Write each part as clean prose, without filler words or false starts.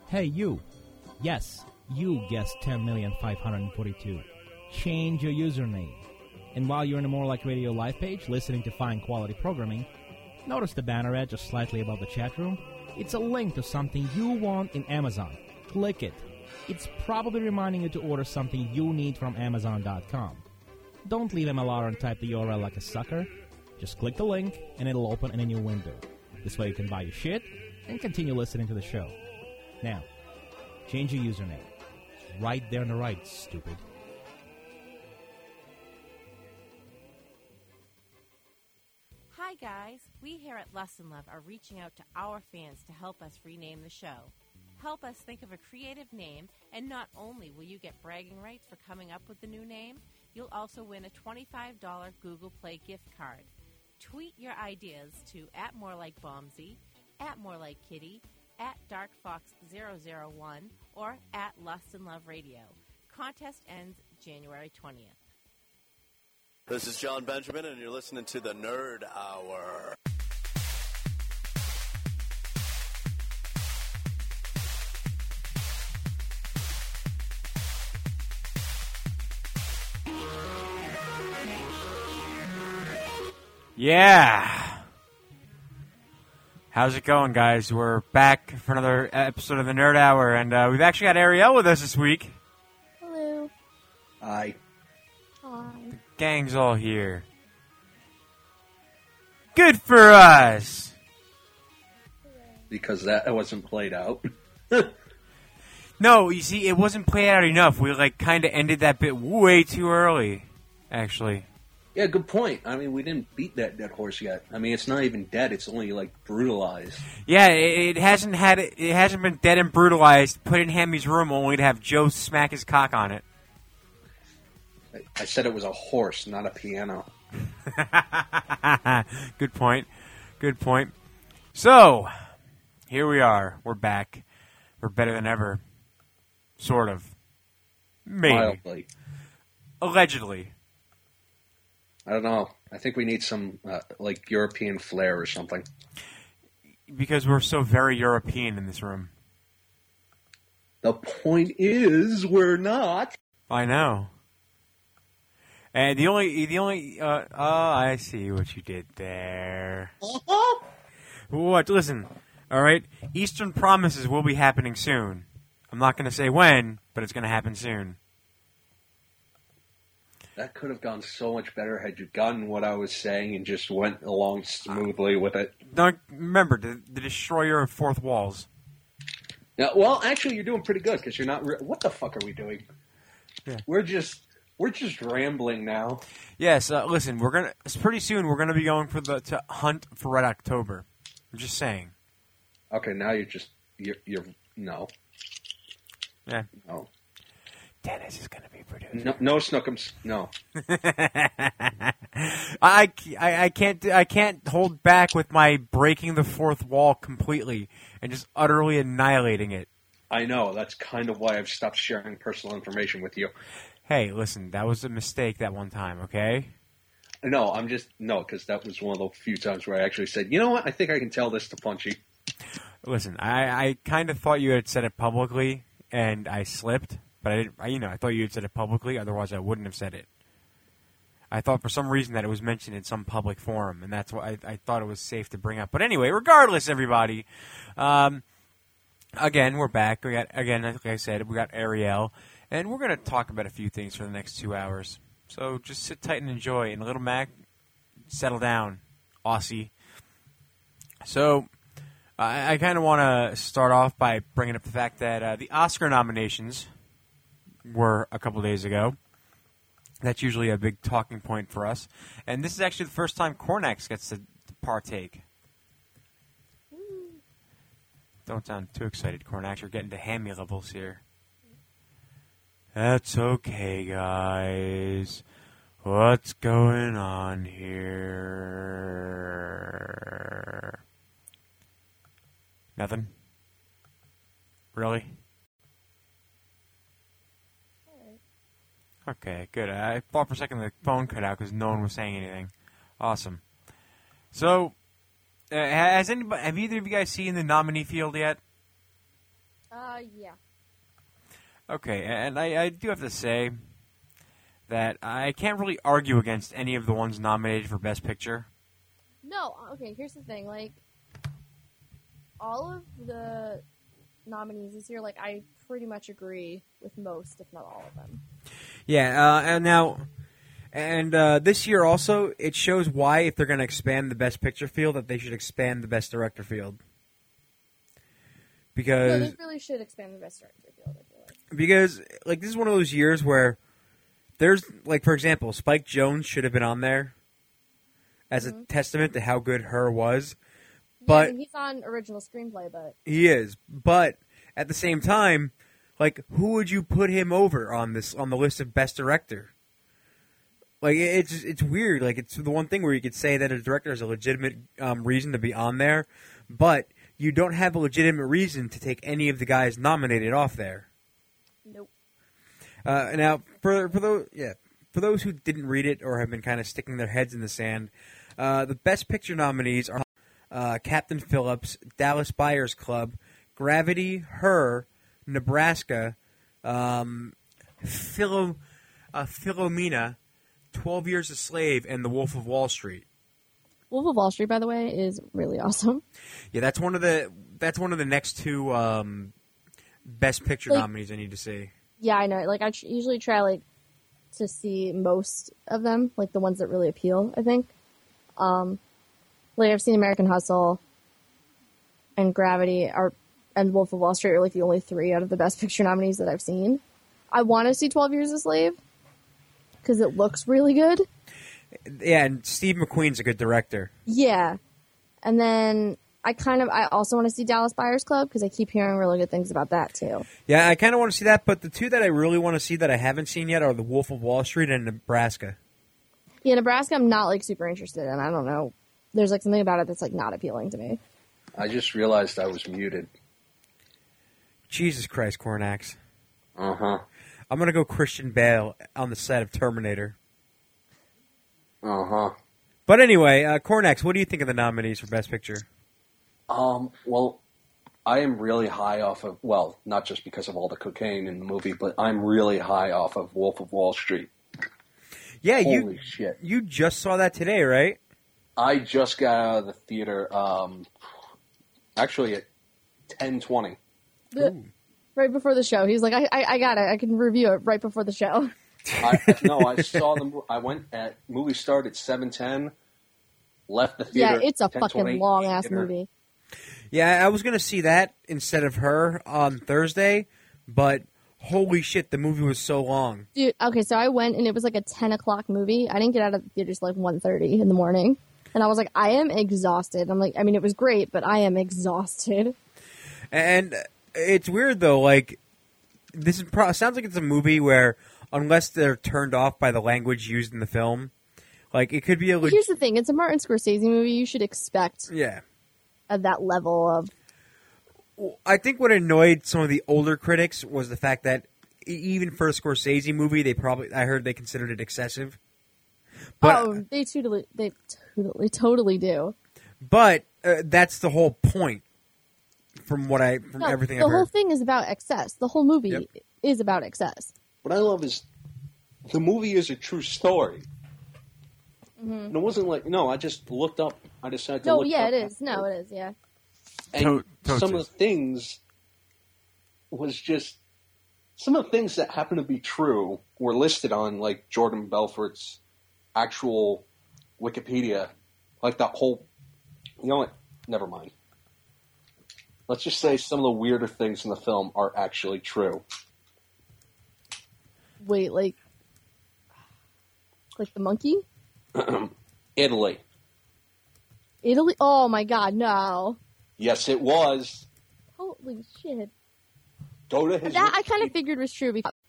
Hey, you. Yes, you guessed 10,542,000. Change your username. And while you're in the More Like Radio live page, listening to fine quality programming, notice the banner ad just slightly above the chat room? It's a link to something you want in Amazon. Click it. It's probably reminding you to order something you need from Amazon.com. Don't leave MLR and type the URL like a sucker. Just click the link, and it'll open in a new window. This way you can buy your shit and continue listening to the show. Now, change your username. It's right there on the right, stupid. Hi guys, we here at Lesson Love are reaching out to our fans to help us rename the show. Help us think of a creative name, and not only will you get bragging rights for coming up with the new name, you'll also win a $25 Google Play gift card. Tweet your ideas to @MoreLikeBomsy, @MoreLikeKitty, @DarkFox001, or @LustandLoveRadio. Contest ends January 20th. This is John Benjamin, and you're listening to the Nerd Hour. Yeah. How's it going, guys? We're back for another episode of the Nerd Hour, and we've actually got Ariel with us this week. Hello. Hi. Hi. Gang's all here. Good for us! Because that wasn't played out. No, you see, it wasn't played out enough. We, kind of ended that bit way too early, actually. Yeah, good point. I mean, we didn't beat that dead horse yet. I mean, it's not even dead. It's only, brutalized. Yeah, it hasn't been dead and brutalized, put in Hammy's room only to have Joe smack his cock on it. I said it was a horse, not a piano. Good point. Good point. So, here we are. We're back. We're better than ever. Sort of. Maybe. Mildly. Allegedly. I don't know. I think we need some, European flair or something. Because we're so very European in this room. The point is, we're not. I know. And I see what you did there. What? Listen, all right? Eastern Promises will be happening soon. I'm not going to say when, but it's going to happen soon. That could have gone so much better had you gotten what I was saying and just went along smoothly with it. Don't remember the destroyer of fourth walls. Yeah, well, actually, you're doing pretty good because you're not. What the fuck are we doing? Yeah. We're just rambling now. Yes, listen, pretty soon we're gonna be going to hunt for Red October. I'm just saying. Okay, now you're no. Yeah. No. Dennis is gonna be producer. No Snookums. No. I can't hold back with my breaking the fourth wall completely and just utterly annihilating it. I know. That's kind of why I've stopped sharing personal information with you. Hey, listen, that was a mistake that one time, okay? No, because that was one of the few times where I actually said, you know what, I think I can tell this to Punchy. Listen, I kind of thought you had said it publicly, and I slipped, but I thought you had said it publicly, otherwise I wouldn't have said it. I thought for some reason that it was mentioned in some public forum, and that's why I thought it was safe to bring up. But anyway, regardless, everybody, again, we're back. Like I said, we got Ariel. And we're going to talk about a few things for the next 2 hours. So just sit tight and enjoy. And Little Mac, settle down, Aussie. So I kind of want to start off by bringing up the fact that the Oscar nominations were a couple days ago. That's usually a big talking point for us. And this is actually the first time Cornax gets to partake. Don't sound too excited, Cornax. You're getting to hammy levels here. That's okay, guys. What's going on here? Nothing? Really? Okay, good. I thought for a second the phone cut out because no one was saying anything. Awesome. So, have either of you guys seen the nominee field yet? Yeah. Okay, and I do have to say that I can't really argue against any of the ones nominated for Best Picture. No, okay, here's the thing. Like, all of the nominees this year, like, I pretty much agree with most, if not all of them. Yeah, and this year also, it shows why, if they're going to expand the Best Picture field, that they should expand the Best Director field. Because No, they really should expand the Best Director field, I feel like. Because, like, this is one of those years where there's, like, for example, Spike Jonze should have been on there as a testament to how good Her was. But Yeah, I mean, he's on original screenplay, but... he is. But at the same time, like, who would you put him over on the list of Best Director? Like, it's weird. Like, it's the one thing where you could say that a director has a legitimate reason to be on there, but you don't have a legitimate reason to take any of the guys nominated off there. Nope. Now, for those who didn't read it or have been kind of sticking their heads in the sand, the Best Picture nominees are Captain Phillips, Dallas Buyers Club, Gravity, Her, Nebraska, Philomena, 12 Years a Slave, and The Wolf of Wall Street. Wolf of Wall Street, by the way, is really awesome. Yeah, that's one of the next two Best Picture nominees I need to see. Yeah, I know. Like, I usually try, like, to see most of them, like, the ones that really appeal, I think. Like, I've seen American Hustle and Gravity and Wolf of Wall Street are, like, the only three out of the Best Picture nominees that I've seen. I want to see 12 Years a Slave because it looks really good. Yeah, and Steve McQueen's a good director. Yeah. And then I also want to see Dallas Buyers Club because I keep hearing really good things about that too. Yeah, I kind of want to see that, but the two that I really want to see that I haven't seen yet are The Wolf of Wall Street and Nebraska. Yeah, Nebraska I'm not, like, super interested in. I don't know. There's, like, something about it that's, like, not appealing to me. I just realized I was muted. Jesus Christ, Cornax. Uh-huh. I'm going to go Christian Bale on the set of Terminator. Uh-huh. But anyway, Cornax, what do you think of the nominees for Best Picture? Well, I am really high off of, well, not just because of all the cocaine in the movie, but I'm really high off of Wolf of Wall Street. Yeah, Holy shit. You just saw that today, right? I just got out of the theater, actually at 10:20. Right before the show. He's like, I got it. I can review it right before the show. I saw I went at, movie started at 7:10, left the theater. Yeah, it's a 10:20, fucking long-ass dinner. movie. Yeah, I was going to see that instead of Her on Thursday, but holy shit, the movie was so long. Dude, okay, so I went and it was like a 10 o'clock movie. I didn't get out of the theater till like 1:30 in the morning. And I was like, I am exhausted. I'm like, I mean, it was great, but I am exhausted. And it's weird, though, like, this is sounds like it's a movie where, unless they're turned off by the language used in the film, like, it could be a... Here's the thing. It's a Martin Scorsese movie. You should expect at that level of... I think what annoyed some of the older critics was the fact that even for a Scorsese movie, I heard they considered it excessive. But, they totally do. But that's the whole point from everything I've heard. The whole thing is about excess. The whole movie is about excess. What I love is the movie is a true story. Mm-hmm. And it wasn't like, no, I just looked up. I decided to look up. No, yeah, it is. No, it is, yeah. And some of the things was just, some of the things that happen to be true were listed on, like, Jordan Belfort's actual Wikipedia. Like, that whole, you know what? Never mind. Let's just say some of the weirder things in the film are actually true. Wait, like the monkey? Italy. Italy? Oh my god, no. Yes, it was. Holy shit. Go to his... That I kind of figured was true because...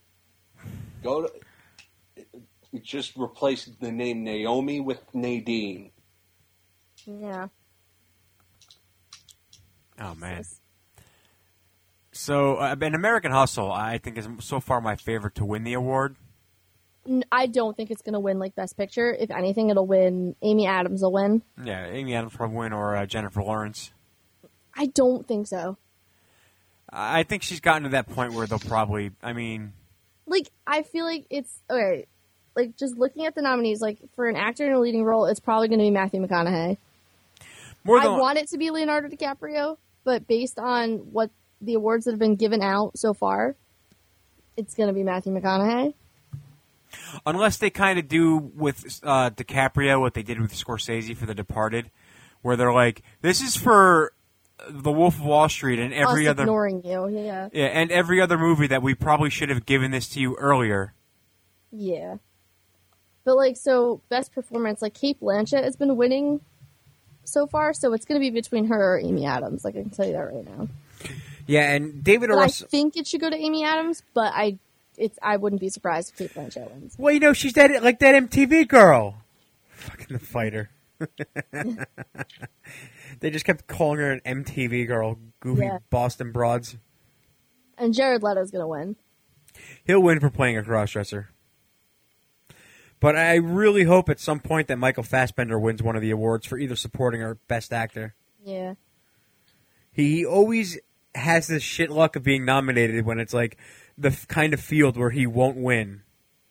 Just replace the name Naomi with Nadine. Yeah. Oh, man. So, an American Hustle, I think, is so far my favorite to win the award. I don't think it's going to win, like, Best Picture. If anything, it'll win... Amy Adams will win. Yeah, Amy Adams will win, or Jennifer Lawrence. I don't think so. I think she's gotten to that point where they'll probably, Like, I feel like it's, okay, like, just looking at the nominees, like, for an actor in a leading role, it's probably going to be Matthew McConaughey. I want it to be Leonardo DiCaprio, but based on what the awards that have been given out so far, it's going to be Matthew McConaughey. Unless they kind of do with DiCaprio what they did with Scorsese for The Departed, where they're like, this is for The Wolf of Wall Street and every other ignoring you, yeah, and every other movie that we probably should have given this to you earlier. Yeah, but like, so best performance, like Cate Blanchett has been winning so far, so it's going to be between her or Amy Adams. Like, I can tell you that right now. Yeah, and David O. Russell. I think it should go to Amy Adams, but I wouldn't be surprised if Cate Blanchett wins. Well, she's that MTV girl. Fucking The Fighter. They just kept calling her an MTV girl. Goofy Boston broads. And Jared Leto's going to win. He'll win for playing a crossdresser. But I really hope at some point that Michael Fassbender wins one of the awards for either supporting or best actor. Yeah. He always has this shit luck of being nominated when it's like the kind of field where he won't win.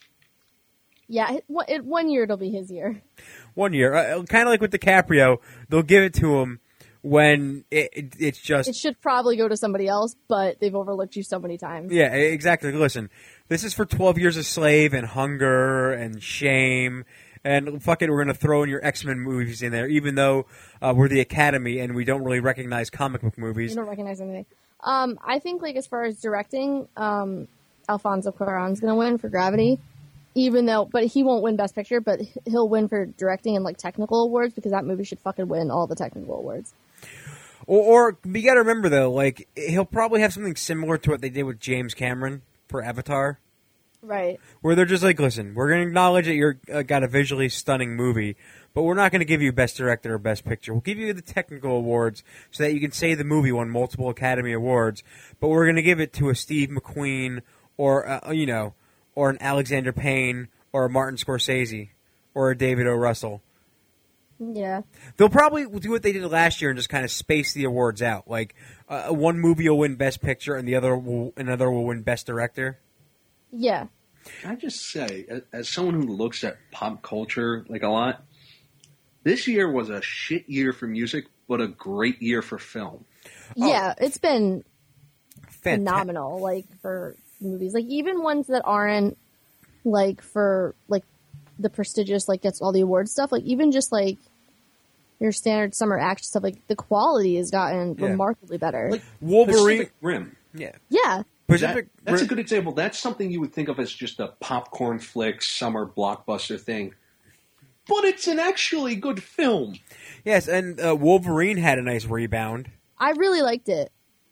Yeah, 1 year it'll be his year. 1 year. Kind of like with DiCaprio, they'll give it to him when it's just... It should probably go to somebody else, but they've overlooked you so many times. Yeah, exactly. Listen, this is for 12 Years a Slave and Hunger and Shame, and fuck it, we're going to throw in your X-Men movies in there, even though we're the Academy and we don't really recognize comic book movies. You don't recognize anything. I think, like, as far as directing, Alfonso Cuarón's going to win for Gravity. But he won't win Best Picture, but he'll win for directing and, like, technical awards, because that movie should fucking win all the technical awards. Or you got to remember, though, like, he'll probably have something similar to what they did with James Cameron for Avatar. Right. Where they're just like, listen, we're going to acknowledge that you're got a visually stunning movie, but we're not going to give you Best Director or Best Picture. We'll give you the technical awards so that you can say the movie won multiple Academy Awards, but we're going to give it to a Steve McQueen or, or an Alexander Payne, or a Martin Scorsese, or a David O. Russell. Yeah. They'll probably do what they did last year and just kind of space the awards out. Like, one movie will win Best Picture and another will win Best Director. Yeah. Can I just say, as someone who looks at pop culture, like, a lot, this year was a shit year for music, but a great year for film. Yeah, it's been phenomenal, like, for movies, like, even ones that aren't, like, for, like, the prestigious, like, gets all the awards stuff, like, even just, like, your standard summer action stuff, like, the quality has gotten remarkably better. Like Wolverine. Pacific Rim. Yeah. That's a good example. That's something you would think of as just a popcorn flick, summer blockbuster thing. But it's an actually good film. Yes, and Wolverine had a nice rebound. I really liked it.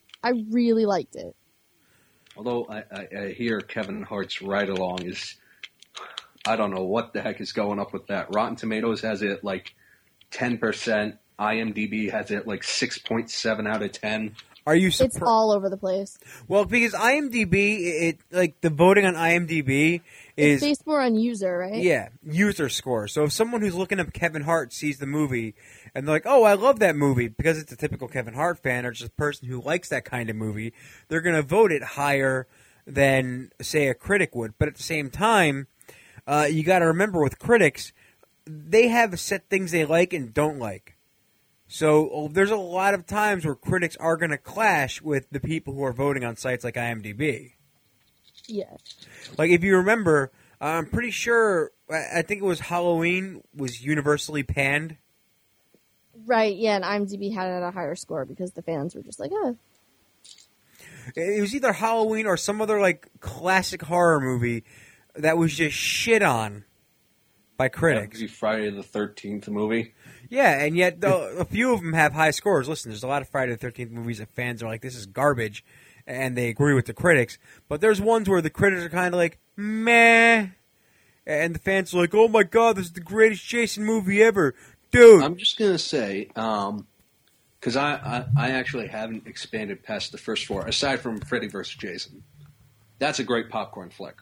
Although I hear Kevin Hart's ride-along is, I don't know what the heck is going up with that. Rotten Tomatoes has it like 10%. IMDb has it like 6.7 out of 10. Are you It's all over the place. Well, because IMDb, the voting on IMDb is... It's based more on user, right? Yeah, user score. So if someone who's looking up Kevin Hart sees the movie and they're like, oh, I love that movie, because it's a typical Kevin Hart fan or just a person who likes that kind of movie, they're going to vote it higher than, say, a critic would. But at the same time, you got to remember with critics, they have set things they like and don't like. So there's a lot of times where critics are going to clash with the people who are voting on sites like IMDb. Yeah. Like, if you remember, I'm pretty sure, I think it was Halloween was universally panned. Right, yeah, and IMDb had it at a higher score because the fans were just like, oh. It was either Halloween or some other, like, classic horror movie that was just shit on by critics. Yeah, Friday the 13th movie. Yeah, and yet a few of them have high scores. Listen, there's a lot of Friday the 13th movies that fans are like, this is garbage, and they agree with the critics. But there's ones where the critics are kind of like, meh, and the fans are like, oh my god, this is the greatest Jason movie ever. Dude. I'm just going to say, because I actually haven't expanded past the first four, aside from Freddy vs. Jason. That's a great popcorn flick.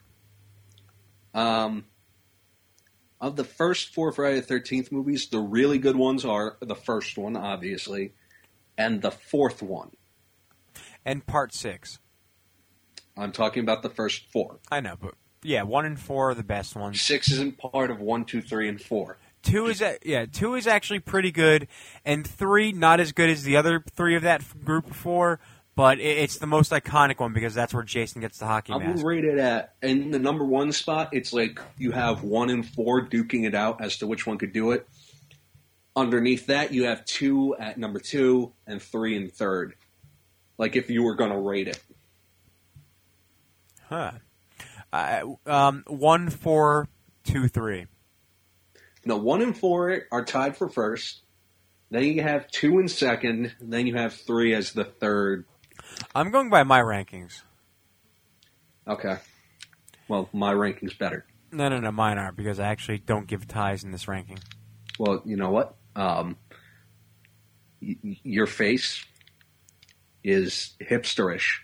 Of the first four Friday the 13th movies, the really good ones are the first one, obviously, and the fourth one. and Part 6. I'm talking about the first 4. I know, but yeah, 1 and 4 are the best ones. 6 isn't part of 1, 2, 3, and 4. 2 is actually pretty good, and 3 not as good as the other 3 of that group of 4, but it's the most iconic one because that's where Jason gets the hockey mask. I'm rated at, in the number 1 spot, it's like you have 1 and 4 duking it out as to which one could do it. Underneath that, you have 2 at number 2 and 3 in third. Like if you were going to rate it. Huh. 1, 4, 2, 3. No, 1 and 4 are tied for first. Then you have 2 in second. Then you have 3 as the third. I'm going by my rankings. Okay. Well, my ranking's better. No, mine aren't because I actually don't give ties in this ranking. Well, you know what? Your face is hipsterish.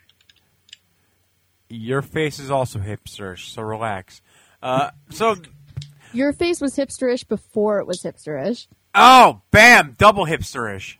Your face is also hipsterish, so relax. Your face was hipsterish before it was hipsterish. Oh, bam! Double hipsterish.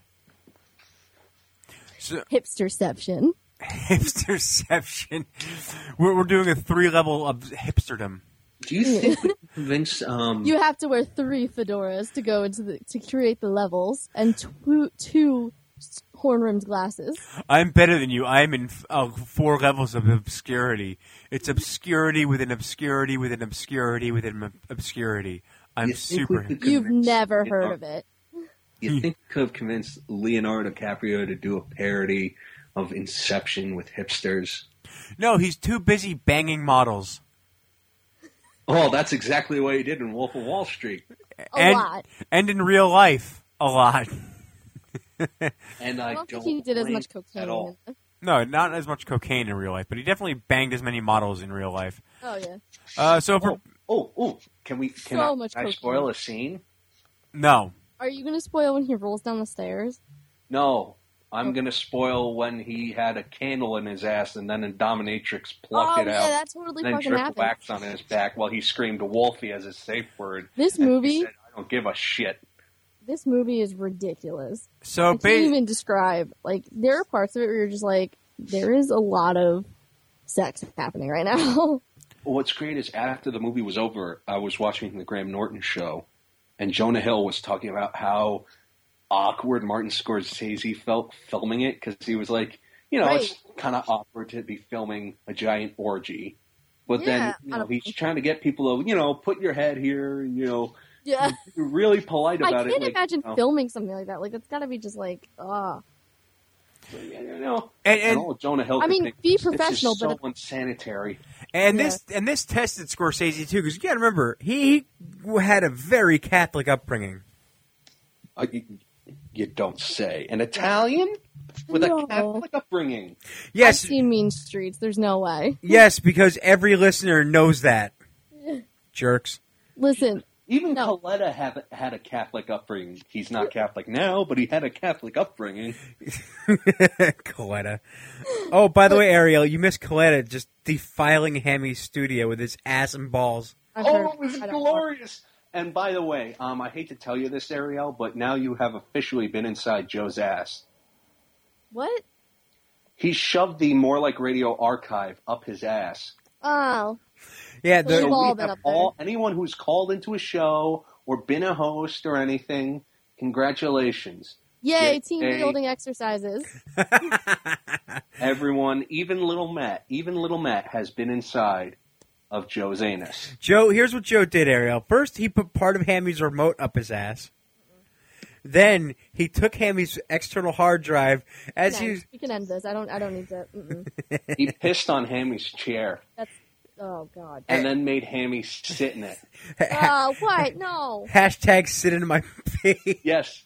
So, Hipsterception. Hipsterception. We're doing a 3-level of hipsterdom. Do you think we can convince... You have to wear 3 fedoras to go to create the levels, and 2 horn-rimmed glasses. I'm better than you. I'm in 4 levels of obscurity. It's obscurity within obscurity within obscurity within obscurity. I'm super... You've never heard of it. You think we could have convinced Leonardo DiCaprio to do a parody of Inception with hipsters? No, he's too busy banging models. Oh, that's exactly what he did in Wolf of Wall Street. A lot. And in real life, a lot. And I don't think he did as much cocaine at all. in it. No, not as much cocaine in real life, but he definitely banged as many models in real life. Oh, yeah. Can I spoil a scene? No. Are you going to spoil when he rolls down the stairs? No. I'm going to spoil when he had a candle in his ass and then a dominatrix plucked it out. Oh, yeah, that totally and then fucking dripped happened. wax on his back while he screamed Wolfie as his safe word. This And movie... he said, I don't give a shit. This movie is ridiculous. So I can't even describe. Like, there are parts of it where you're just like, there is a lot of sex happening right now. What's great is after the movie was over, I was watching the Graham Norton show, and Jonah Hill was talking about how awkward Martin Scorsese felt filming it, because he was like, It's kind of awkward to be filming a giant orgy. But then, he's trying to get people to, put your head here, Yeah. You're really polite about it. I can't imagine filming something like that. Like, it's gotta be just like, And Jonah Hill. I mean, be professional, this is but so unsanitary. And this tested Scorsese too, because you got to remember he had a very Catholic upbringing. You don't say. An Italian with a Catholic upbringing. Yes, I've seen Mean Streets. There's no way. Yes, because every listener knows that. Jerks. Listen. Even Coletta had a Catholic upbringing. He's not Catholic now, but he had a Catholic upbringing. Coletta. Oh, by the way, Ariel, you missed Coletta just defiling Hammy's studio with his ass and balls. It was glorious. And by the way, I hate to tell you this, Ariel, but now you have officially been inside Joe's ass. What? He shoved the More Like Radio archive up his ass. Oh. Yeah, anyone who's called into a show or been a host or anything, congratulations. Yay, team building exercises. Everyone, even little Matt has been inside of Joe's anus. Joe, here's what Joe did, Ariel. First, he put part of Hammy's remote up his ass. Then he took Hammy's external hard drive We can end this. I don't need to. He pissed on Hammy's chair. Oh, God. And then made Hammy sit in it. What? No. Hashtag sit in my pee. Yes.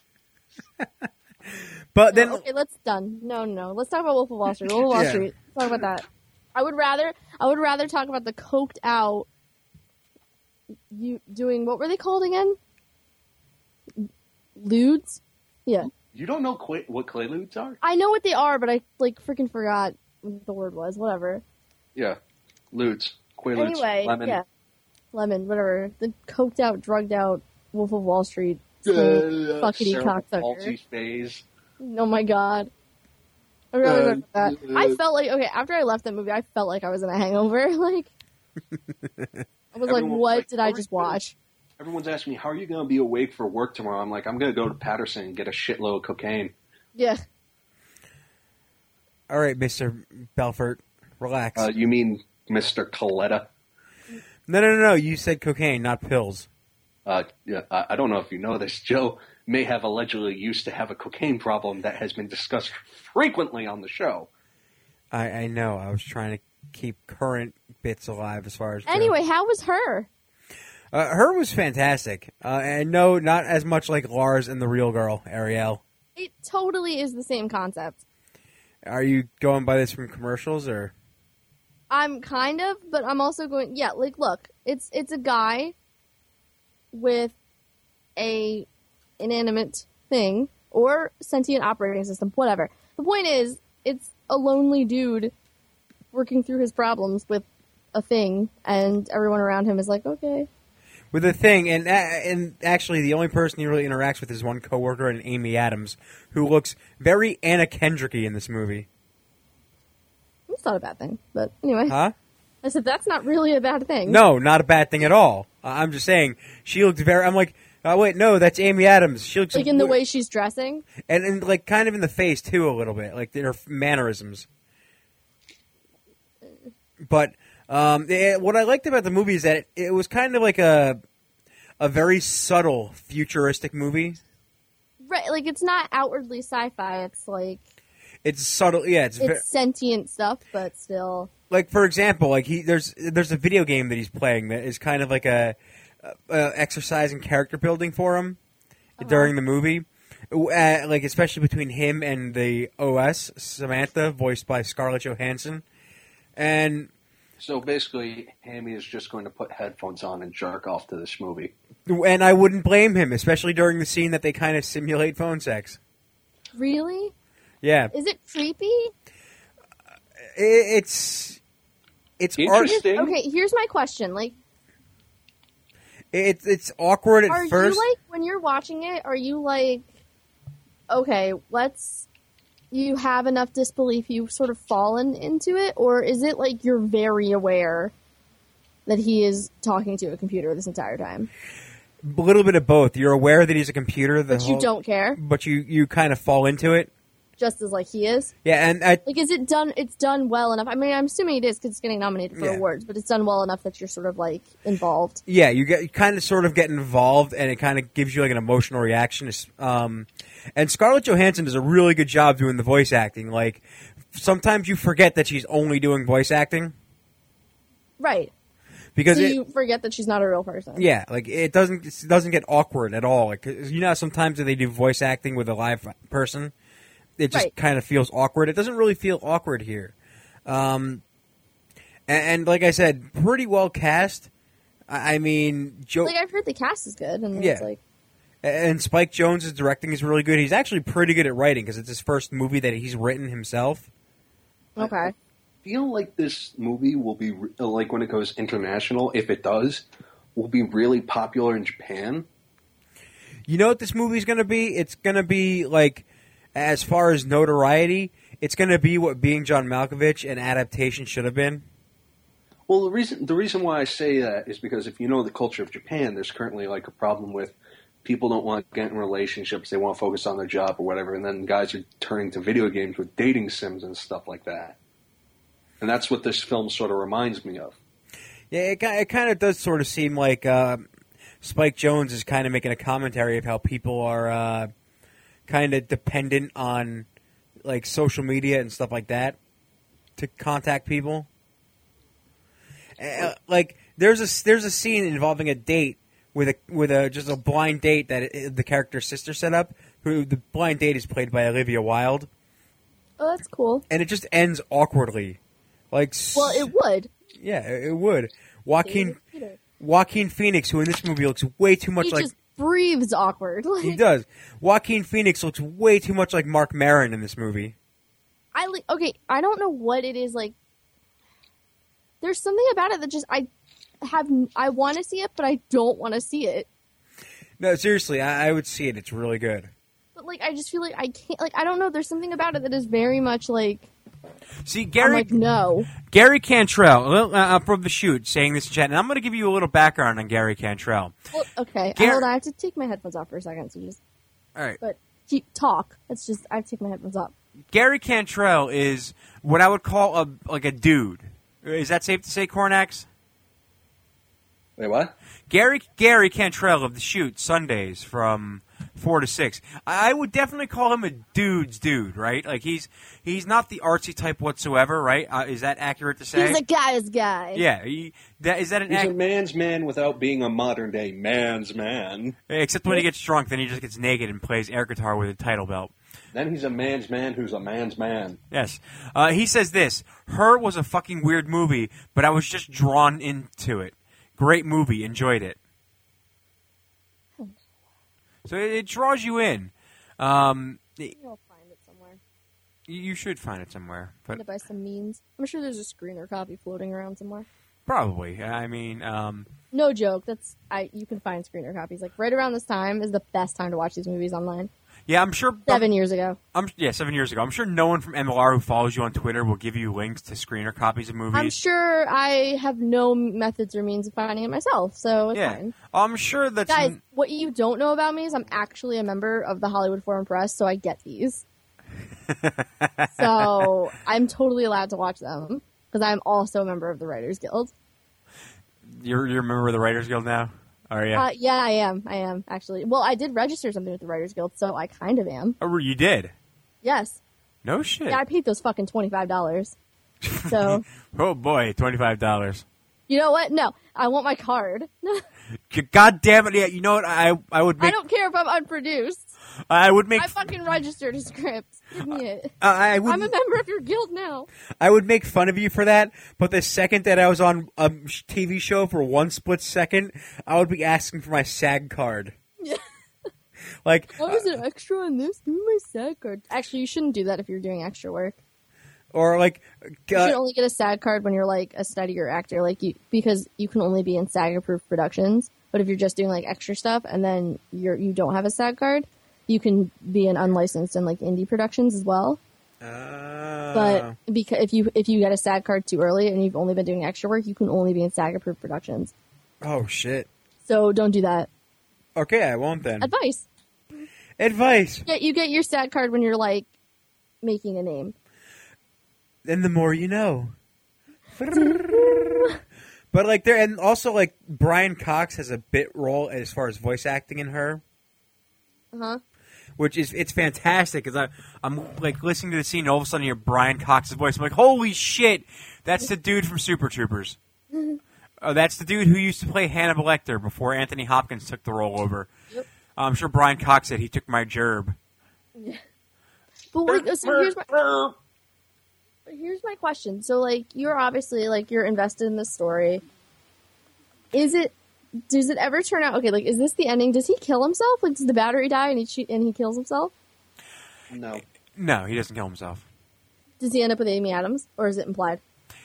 But then... Okay, let's done. No. Let's talk about Wolf of Wall Street. Wolf of Wall Street. Let's talk about that. I would rather talk about the coked out... You doing... What were they called again? Ludes? Yeah. You don't know what Quaaludes are? I know what they are, but I, freaking forgot what the word was. Whatever. Yeah. Ludes. Quaaludes. Anyway, Lemon. yeah. Lemon, whatever. The coked out, drugged out Wolf of Wall Street. Fuckity cocksucker. Phase. Oh my God. I'm really sorry about that. I felt like, okay, after I left that movie, I felt like I was in a hangover. Like, I was like, what did I just watch? Everyone's asking me, how are you going to be awake for work tomorrow? I'm like, I'm going to go to Patterson and get a shitload of cocaine. Yeah. All right, Mr. Belfort, relax. You mean Mr. Coletta? No. You said cocaine, not pills. Yeah, I don't know if you know this. Joe may have allegedly used to have a cocaine problem that has been discussed frequently on the show. I know. I was trying to keep current bits alive as far as... Anyway, how was her? Her was fantastic. And no, not as much like Lars and the real girl, Ariel. It totally is the same concept. Are you going by this from commercials, or...? I'm kind of, but I'm also going... Yeah, like, look, it's a guy with a inanimate thing, or sentient operating system, whatever. The point is, it's a lonely dude working through his problems with a thing, and everyone around him is like, okay. With a thing, and actually the only person he really interacts with is one coworker, and Amy Adams, who looks very Anna Kendrick-y in this movie. It's not a bad thing, but anyway. Huh? I said, that's not really a bad thing. No, not a bad thing at all. I'm just saying, she looked very... I'm like, oh, wait, no, that's Amy Adams. She looks... Like in the way she's dressing? And like, kind of in the face, too, a little bit. Like, her mannerisms. But what I liked about the movie is that it was kind of like a very subtle, futuristic movie. Right, like, it's not outwardly sci-fi. It's like... It's subtle, yeah. It's sentient stuff, but still... Like, for example, like there's a video game that he's playing that is kind of like a exercise and character building for him during the movie. Like, especially between him and the OS, Samantha, voiced by Scarlett Johansson. And so basically, Hammy is just going to put headphones on and jerk off to this movie. And I wouldn't blame him, especially during the scene that they kind of simulate phone sex. Really? Yeah. Is it creepy? It's interesting. Okay, here's my question. Like, it's awkward at first. Are you like, when you're watching it, are you like, okay, you have enough disbelief, you've sort of fallen into it, or is it like you're very aware that he is talking to a computer this entire time? A little bit of both. You're aware that he's a computer, but you don't care. But you kind of fall into it. Just as like he is. Yeah, and like, is it done? It's done well enough. I mean, I'm assuming it is because it's getting nominated for awards, but it's done well enough that you're sort of like involved. Yeah, you kind of sort of get involved, and it kind of gives you like an emotional reaction. And Scarlett Johansson does a really good job doing the voice acting. Like, sometimes you forget that she's only doing voice acting. Right. Because so you forget that she's not a real person. Yeah, like it doesn't get awkward at all. Like, you know, sometimes they do voice acting with a live person. It just kind of feels awkward. It doesn't really feel awkward here. And like I said, pretty well cast. I mean, like, I've heard the cast is good. And yeah. It's like... And Spike Jonze's directing is really good. He's actually pretty good at writing because it's his first movie that he's written himself. Okay. I feel like this movie will be, like, when it goes international, if it does, will be really popular in Japan. You know what this movie's going to be? It's going to be, like... As far as notoriety, it's going to be what Being John Malkovich and Adaptation should have been. Well, the reason why I say that is because if you know the culture of Japan, there's currently like a problem with people don't want to get in relationships, they want to focus on their job or whatever, and then guys are turning to video games with dating sims and stuff like that. And that's what this film sort of reminds me of. Yeah, it kind of does sort of seem like Spike Jonze is kind of making a commentary of how people are... kind of dependent on like social media and stuff like that to contact people. Like there's a scene involving a date with a just a blind date that the character's sister set up. Who the blind date is played by Olivia Wilde. Oh, that's cool. And it just ends awkwardly. Like, well, it would. Yeah, it would. Joaquin Phoenix, who in this movie looks way too much like. Breathes awkward. He does. Joaquin Phoenix looks way too much like Marc Maron in this movie. Okay, I don't know what it is like. There's something about it that just I want to see it, but I don't want to see it. No, seriously, I would see it. It's really good. But, like, I just feel like I can't, like, I don't know, there's something about it that is very much, like, See, Gary, I'm like, no. Gary Cantrell from The Shoot saying this in chat, and I'm going to give you a little background on Gary Cantrell. Well, okay, hold on, I have to take my headphones off for a second, so just... All right. But talk. It's just, I have to take my headphones off. Gary Cantrell is what I would call a dude. Is that safe to say, Cornax? Wait, what? Gary Cantrell of The Shoot, Sundays from 4 to 6. I would definitely call him a dude's dude, right? Like, he's not the artsy type whatsoever, right? Is that accurate to say? He's a guy's guy. Yeah. Is that an He's a man's man without being a modern-day man's man. Except when he gets drunk, then he just gets naked and plays air guitar with a title belt. Then he's a man's man who's a man's man. Yes. He says this, Her was a fucking weird movie, but I was just drawn into it. Great movie. Enjoyed it. So it draws you in. I'll find it somewhere. You should find it somewhere. But Find it by some means. I'm sure there's a screener copy floating around somewhere. probably. I mean... No joke. You can find screener copies. Like, right around this time is the best time to watch these movies online. Yeah, I'm sure... 7 years ago. 7 years ago. I'm sure no one from MLR who follows you on Twitter will give you links to screener copies of movies. I'm sure I have no methods or means of finding it myself, so it's fine. I'm sure that's... Guys, what you don't know about me is I'm actually a member of the Hollywood Foreign Press, so I get these. So I'm totally allowed to watch them, because I'm also a member of the Writers Guild. You're a member of the Writers Guild now? Are you? Yeah, I am, actually. Well, I did register something with the Writers Guild, so I kind of am. Oh, you did? Yes. No shit. Yeah, I paid those fucking $25. So. Oh boy, $25. You know what? No, I want my card. God damn it! Yeah, you know what? I would make. I don't care if I'm unproduced. I would make. I fucking registered a script. Give me it. I'm a member of your guild now. I would make fun of you for that, but the second that I was on a TV show for one split second, I would be asking for my SAG card. Yeah. Like, what was an extra on this? Give me my SAG card. Actually, you shouldn't do that if you're doing extra work. Or like, you should only get a SAG card when you're like a steadier actor, because you can only be in SAG-approved productions. But if you're just doing like extra stuff and then you don't have a SAG card, you can be in unlicensed and like indie productions as well. But because if you get a SAG card too early and you've only been doing extra work, you can only be in SAG-approved productions. Oh shit! So don't do that. Okay, I won't then. Advice. Yeah, you get your SAG card when you're like making a name. Then the more you know. But like and also like Brian Cox has a bit role as far as voice acting in Her. Uh-huh. Which it's fantastic because I'm like listening to the scene and all of a sudden you hear Brian Cox's voice. I'm like, holy shit, that's the dude from Super Troopers. That's the dude who used to play Hannibal Lecter before Anthony Hopkins took the role over. Yep. I'm sure Brian Cox said he took my gerb. Yeah. But like, so here's my question. So like, you're obviously like you're invested in this story. Does it ever turn out okay? Like, is this the ending? Does he kill himself? Like, does the battery die and he kills himself? No, he doesn't kill himself. Does he end up with Amy Adams, or is it implied?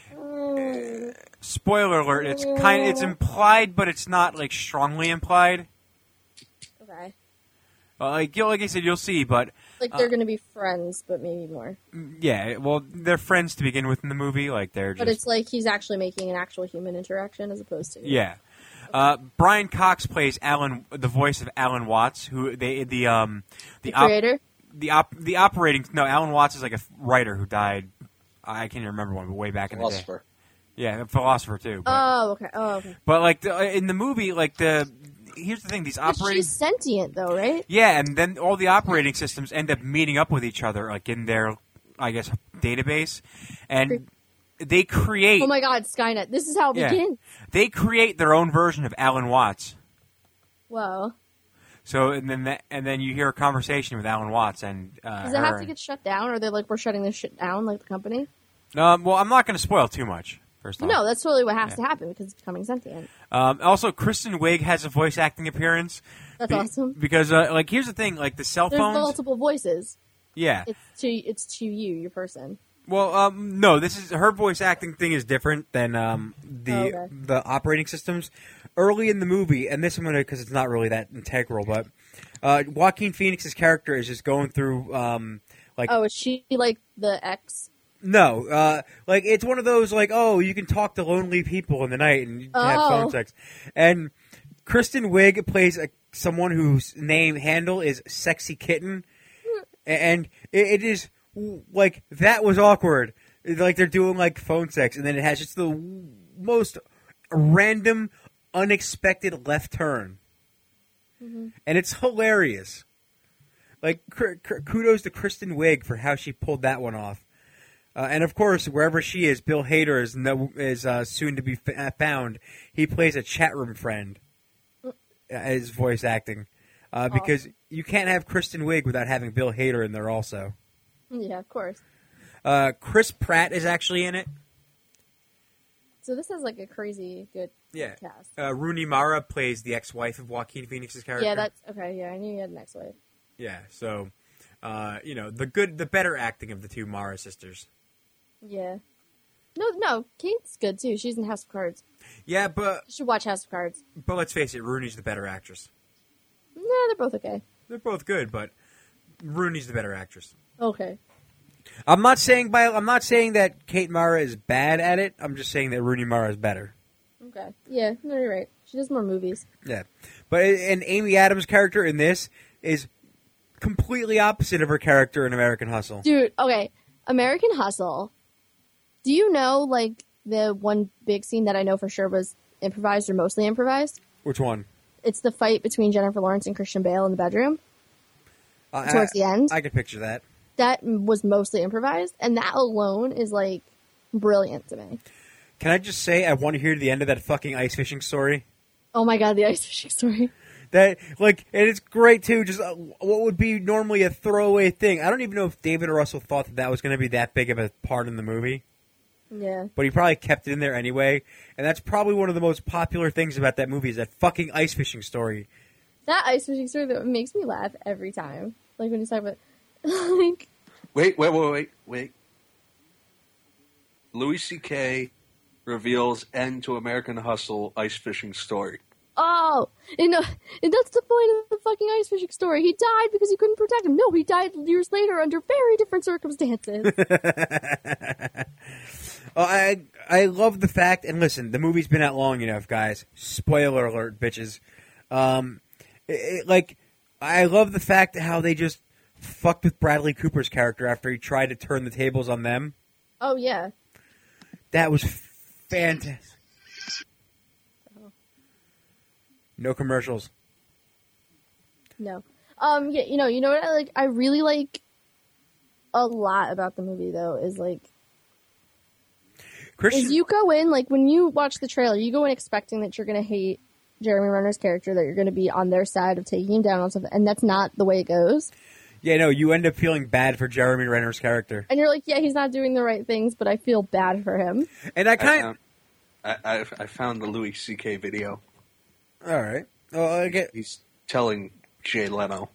Spoiler alert! It's implied, but it's not like strongly implied. Okay. Like I said, you'll see, but like they're going to be friends, but maybe more. Yeah, well, they're friends to begin with in the movie. Like but it's like he's actually making an actual human interaction as opposed to yeah. Brian Cox plays the voice of Alan Watts, who the creator. Alan Watts is like a writer who died. I can't even remember one, but way back in the day. Yeah, a philosopher too. But, okay. But like in the movie, like here's the thing: these operating. She's sentient though, right? Yeah, and then all the operating systems end up meeting up with each other, like in their, I guess, database, and they create. Oh my God, Skynet! This is how it begins. They create their own version of Alan Watts. Whoa. So and then you hear a conversation with Alan Watts and does it have to get shut down, or they're like, we're shutting this shit down, like the company? Well, I'm not going to spoil too much. First off. No, that's totally what has to happen because it's becoming sentient. Also, Kristen Wiig has a voice acting appearance. That's awesome. Because like here's the thing, like the cell phones. There's multiple voices. Yeah. It's to you, your person. Well, no, this is her voice acting thing is different than the operating systems. Early in the movie, and this I'm gonna because it's not really that integral, but Joaquin Phoenix's character is just going through Oh, is she like the ex? No, like it's one of those like, oh, you can talk to lonely people in the night and have phone sex. And Kristen Wiig plays someone whose handle is Sexy Kitten, and it is like that was awkward. Like they're doing like phone sex, and then it has just the most random, unexpected left turn, and it's hilarious. Like kudos to Kristen Wiig for how she pulled that one off. And of course, wherever she is, Bill Hader is soon to be found. He plays a chat room friend as voice acting, because you can't have Kristen Wiig without having Bill Hader in there also. Yeah, of course. Chris Pratt is actually in it. So this is like a crazy good cast. Rooney Mara plays the ex-wife of Joaquin Phoenix's character. Yeah, that's okay. Yeah, I knew you had an ex-wife. Yeah, so the better acting of the two Mara sisters. Yeah. No, Kate's good too. She's in House of Cards. Yeah, but You should watch House of Cards. But let's face it, Rooney's the better actress. Nah, they're both okay. They're both good, but Rooney's the better actress. Okay. I'm not saying that Kate Mara is bad at it. I'm just saying that Rooney Mara is better. Okay. Yeah, no, you're right. She does more movies. Yeah, but and Amy Adams' character in this is completely opposite of her character in American Hustle. Dude, okay. American Hustle. Do you know, like, the one big scene that I know for sure was improvised or mostly improvised? Which one? It's the fight between Jennifer Lawrence and Christian Bale in the bedroom. Towards the end. I could picture that. That was mostly improvised, and that alone is, like, brilliant to me. Can I just say I want to hear the end of that fucking ice fishing story? Oh my god, the ice fishing story. That, like, and it's great, too, just what would be normally a throwaway thing. I don't even know if David or Russell thought that was going to be that big of a part in the movie. Yeah. But he probably kept it in there anyway, and that's probably one of the most popular things about that movie is that fucking ice fishing story. That ice fishing story that makes me laugh every time. Like, when you talk about, like... Wait. Louis C.K. reveals end to American Hustle ice fishing story. Oh, and that's the point of the fucking ice fishing story. He died because he couldn't protect him. No, he died years later under very different circumstances. I love the fact, and listen, the movie's been out long enough, guys. Spoiler alert, bitches. I love the fact how they just fucked with Bradley Cooper's character after he tried to turn the tables on them. Oh, yeah. That was fantastic. No commercials. No. Yeah, you know what I like? I really like a lot about the movie, though, is, like... Is you go in, like, when you watch the trailer, you go in expecting that you're going to hate Jeremy Renner's character, that you're going to be on their side of taking him down on something, and that's not the way it goes. Yeah, no, you end up feeling bad for Jeremy Renner's character. And you're like, yeah, he's not doing the right things, but I feel bad for him. And I found the Louis C.K. video. All right. Well, He's telling Jay Leno.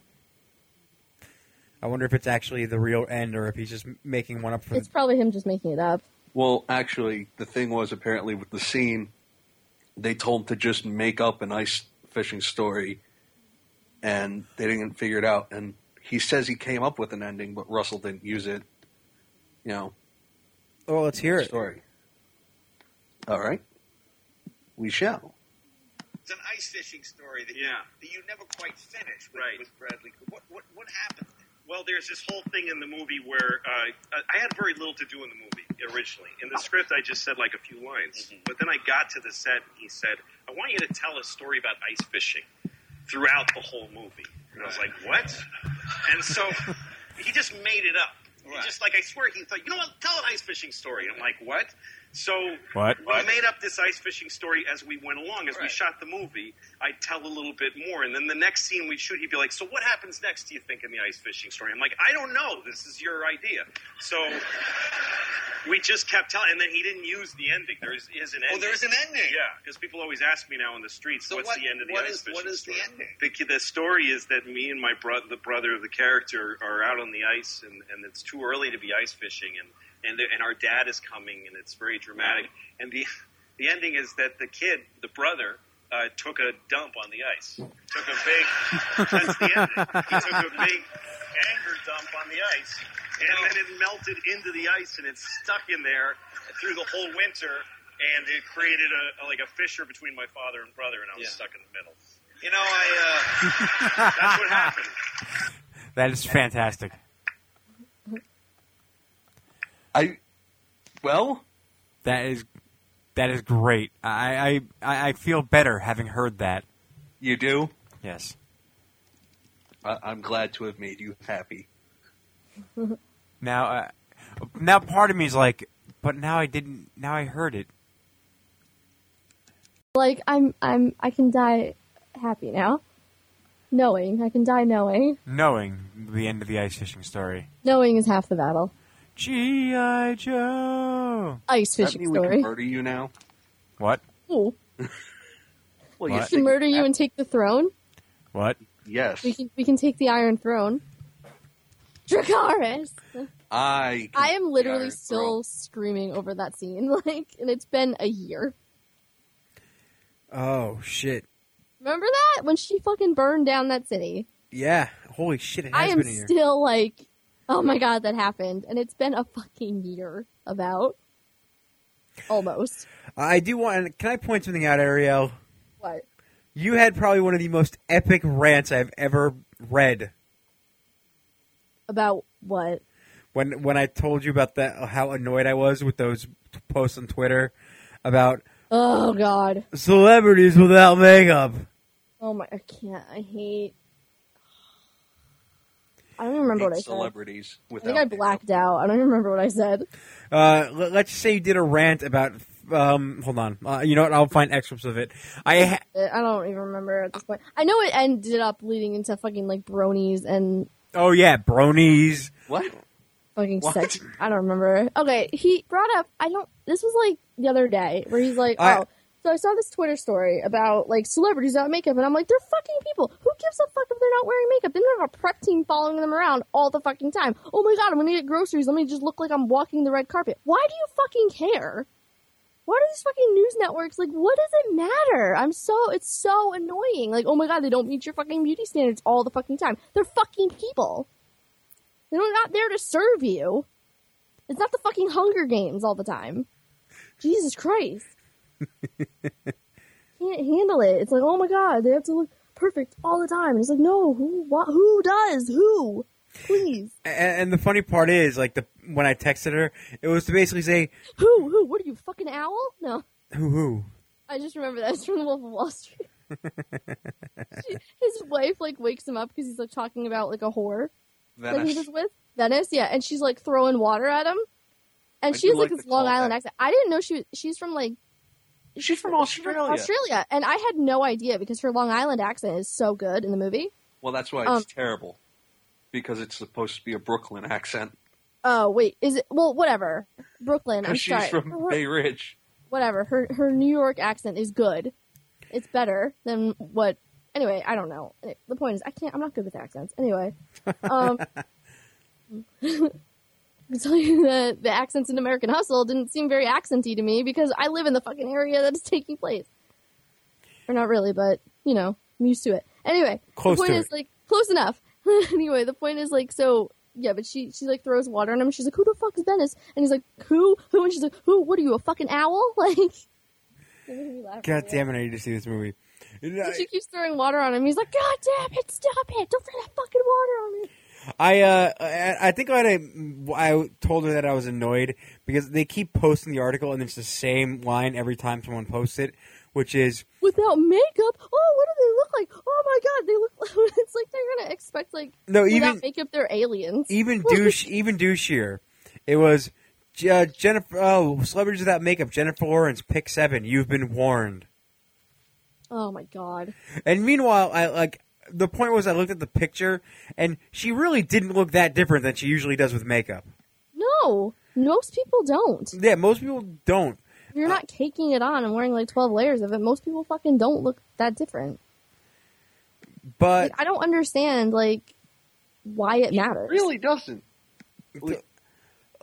I wonder if it's actually the real end or if he's just making one up for It's probably him just making it up. Well, actually, the thing was apparently with the scene, they told him to just make up an ice fishing story, and they didn't figure it out. And he says he came up with an ending, but Russell didn't use it. You know. Well, let's hear it. Story. All right. We shall. It's an ice fishing story that you never quite finished with Bradley Cooper. What happened? Well, there's this whole thing in the movie where I had very little to do in the movie originally. In the script, I just said like a few lines. Mm-hmm. But then I got to the set, and he said, I want you to tell a story about ice fishing throughout the whole movie. And I was like, what? And so he just made it up. Right. He just, like, I swear, he thought, you know what, tell an ice fishing story. And I'm like, what? So we made up this ice fishing story as we went along. As we shot the movie, I'd tell a little bit more. And then the next scene we'd shoot, he'd be like, so what happens next, do you think, in the ice fishing story? I'm like, I don't know. This is your idea. So we just kept telling. And then he didn't use the ending. There is an ending. Oh, there is an ending? Yeah, because people always ask me now in the streets, so what's the end of the ice fishing story? What is the ending? The story is that me and my the brother of the character, are out on the ice, and it's too early to be ice fishing, and our dad is coming, and it's very dramatic. And the ending is that the kid, the brother, took a dump on the ice. Took a big, that's the end. He took a big anger dump on the ice, and then it melted into the ice, and it stuck in there through the whole winter, and it created a fissure between my father and brother, and I was stuck in the middle. You know, that's what happened. That is fantastic. That is great. I feel better having heard that. You do? Yes. I'm glad to have made you happy. Now part of me is like, but now I didn't. Now I heard it. Like I can die happy now. I can die knowing. Knowing the end of the ice fishing story. Knowing is half the battle. G.I. Joe. Ice fishing Does that mean story. we can murder you now? What? Ooh. Well, We can murder you and take the throne. What? Yes. We can take the Iron Throne. Dracarys. I am literally still screaming over that scene, and it's been a year. Oh shit! Remember that when she fucking burned down that city? Yeah. Holy shit! It has I am been a year. still like, oh my god, that happened, and it's been a fucking year. About almost. I do want. Can I point something out, Ariel? What? You had probably one of the most epic rants I've ever read. About what? When I told you about how annoyed I was with those posts on Twitter about oh god, celebrities without makeup. Oh my, I can't. I don't even remember what I said. Celebrities I think I blacked out. I don't even remember what I said. Let's just say you did a rant about. Hold on. You know what? I'll find excerpts of it. I don't even remember at this point. I know it ended up leading into fucking like bronies and. Oh yeah, bronies. What? Fucking sex. I don't remember. Okay, he brought up. This was like the other day where he's like, so I saw this Twitter story about like celebrities without makeup, and I'm like, they're fucking people. Who gives a fuck if they're not wearing makeup? They don't have a prep team following them around all the fucking time. Oh my god, I'm gonna get groceries. Let me just look like I'm walking the red carpet. Why do you fucking care? Why do these fucking news networks, like, what does it matter? It's so annoying. Like, oh my god, they don't meet your fucking beauty standards all the fucking time. They're fucking people. They're not there to serve you. It's not the fucking Hunger Games all the time. Jesus Christ. Can't handle it. It's like, oh my god, they have to look perfect all the time. And it's like, no, who does? Who? Please. And the funny part is, like, when I texted her, it was to basically say, Who? What are you, fucking owl? No. Who? I just remember that. It's from The Wolf of Wall Street. His wife, like, wakes him up because he's, like, talking about, like, a whore that he was with. Venice, yeah. And she's, like, throwing water at him. And she has, like, this Long Island accent. I didn't know she's from, like... She's from Australia. And I had no idea because her Long Island accent is so good in the movie. Well, that's why it's terrible. Because it's supposed to be a Brooklyn accent. Oh, wait. Is it? Well, whatever. Brooklyn, I'm sorry. She's from Bay Ridge. Whatever. Her New York accent is good. It's better than what... Anyway, I don't know. The point is, I'm not good with accents. Anyway. I can tell you that the accents in American Hustle didn't seem very accenty to me because I live in the fucking area that is taking place. Or not really, but, I'm used to it. Anyway, close the point to is, like, close enough. Anyway, the point is, like, so, yeah, but she like, throws water on him. She's like, who the fuck is Venice? And he's like, who? And she's like, who? What are you, a fucking owl? Like, God damn it, I need to see this movie. And she keeps throwing water on him. He's like, God damn it, stop it. Don't throw that fucking water on me. I think I told her that I was annoyed because they keep posting the article and it's the same line every time someone posts it, which is without makeup. Oh, what do they look like? Oh my god, they look. It's like they're gonna expect without makeup they're aliens. Even douchier. It was Jennifer. Oh, celebrities without makeup. Jennifer Lawrence, pick 7. You've been warned. Oh my god. And meanwhile, the point was I looked at the picture, and she really didn't look that different than she usually does with makeup. No, most people don't. Yeah, most people don't. If you're not caking it on and wearing like 12 layers of it, most people fucking don't look that different. But I don't understand, why it matters. It really doesn't.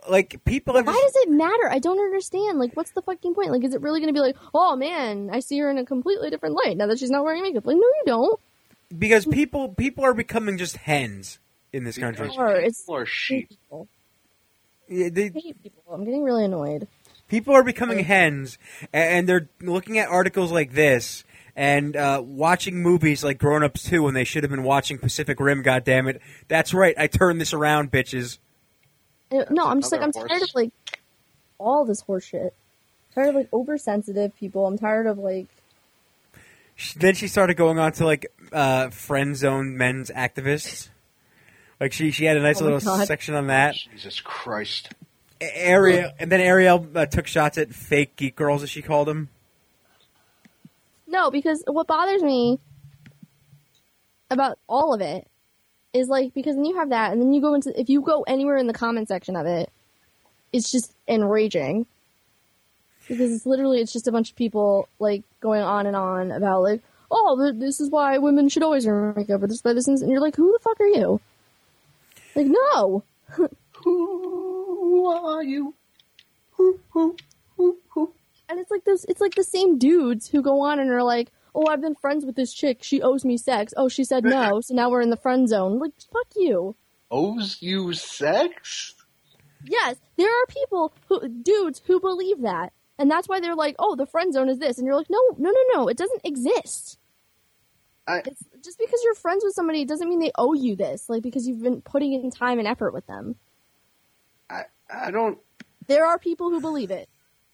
like people have. Why does it matter? I don't understand. Like, what's the fucking point? Like, is it really going to be like, oh man, I see her in a completely different light now that she's not wearing makeup? Like, no, you don't. Because people are becoming just hens in this country. People are sheep. Yeah, I hate people. I'm getting really annoyed. People are becoming hens, and they're looking at articles like this and watching movies like Grown Ups 2 when they should have been watching Pacific Rim. Goddammit! That's right. I turned this around, bitches. No, I'm just like, I'm tired of like all this horse shit. I'm tired of like oversensitive people. I'm tired of like. Then she started going on to like friend zone men's activists. Like she had a nice little section on that. Jesus Christ. Ariel, and then Ariel took shots at fake geek girls, as she called them. No, because what bothers me about all of it is like, because then you have that, and then you go into, if you go anywhere in the comment section of it, it's just enraging. Because it's just a bunch of people like going on and on about like, oh, this is why women should always wear makeup, or this, and you're like, who the fuck are you? Like, no. Who are you? Who? And it's like this. It's like the same dudes who go on and are like, "Oh, I've been friends with this chick. She owes me sex. Oh, she said no, so now we're in the friend zone." Like, fuck you. Owes you sex? Yes, there are dudes who believe that, and that's why they're like, "Oh, the friend zone is this," and you're like, "No, it doesn't exist." It's just because you're friends with somebody doesn't mean they owe you this. Like, because you've been putting in time and effort with them. I don't. There are people who believe it.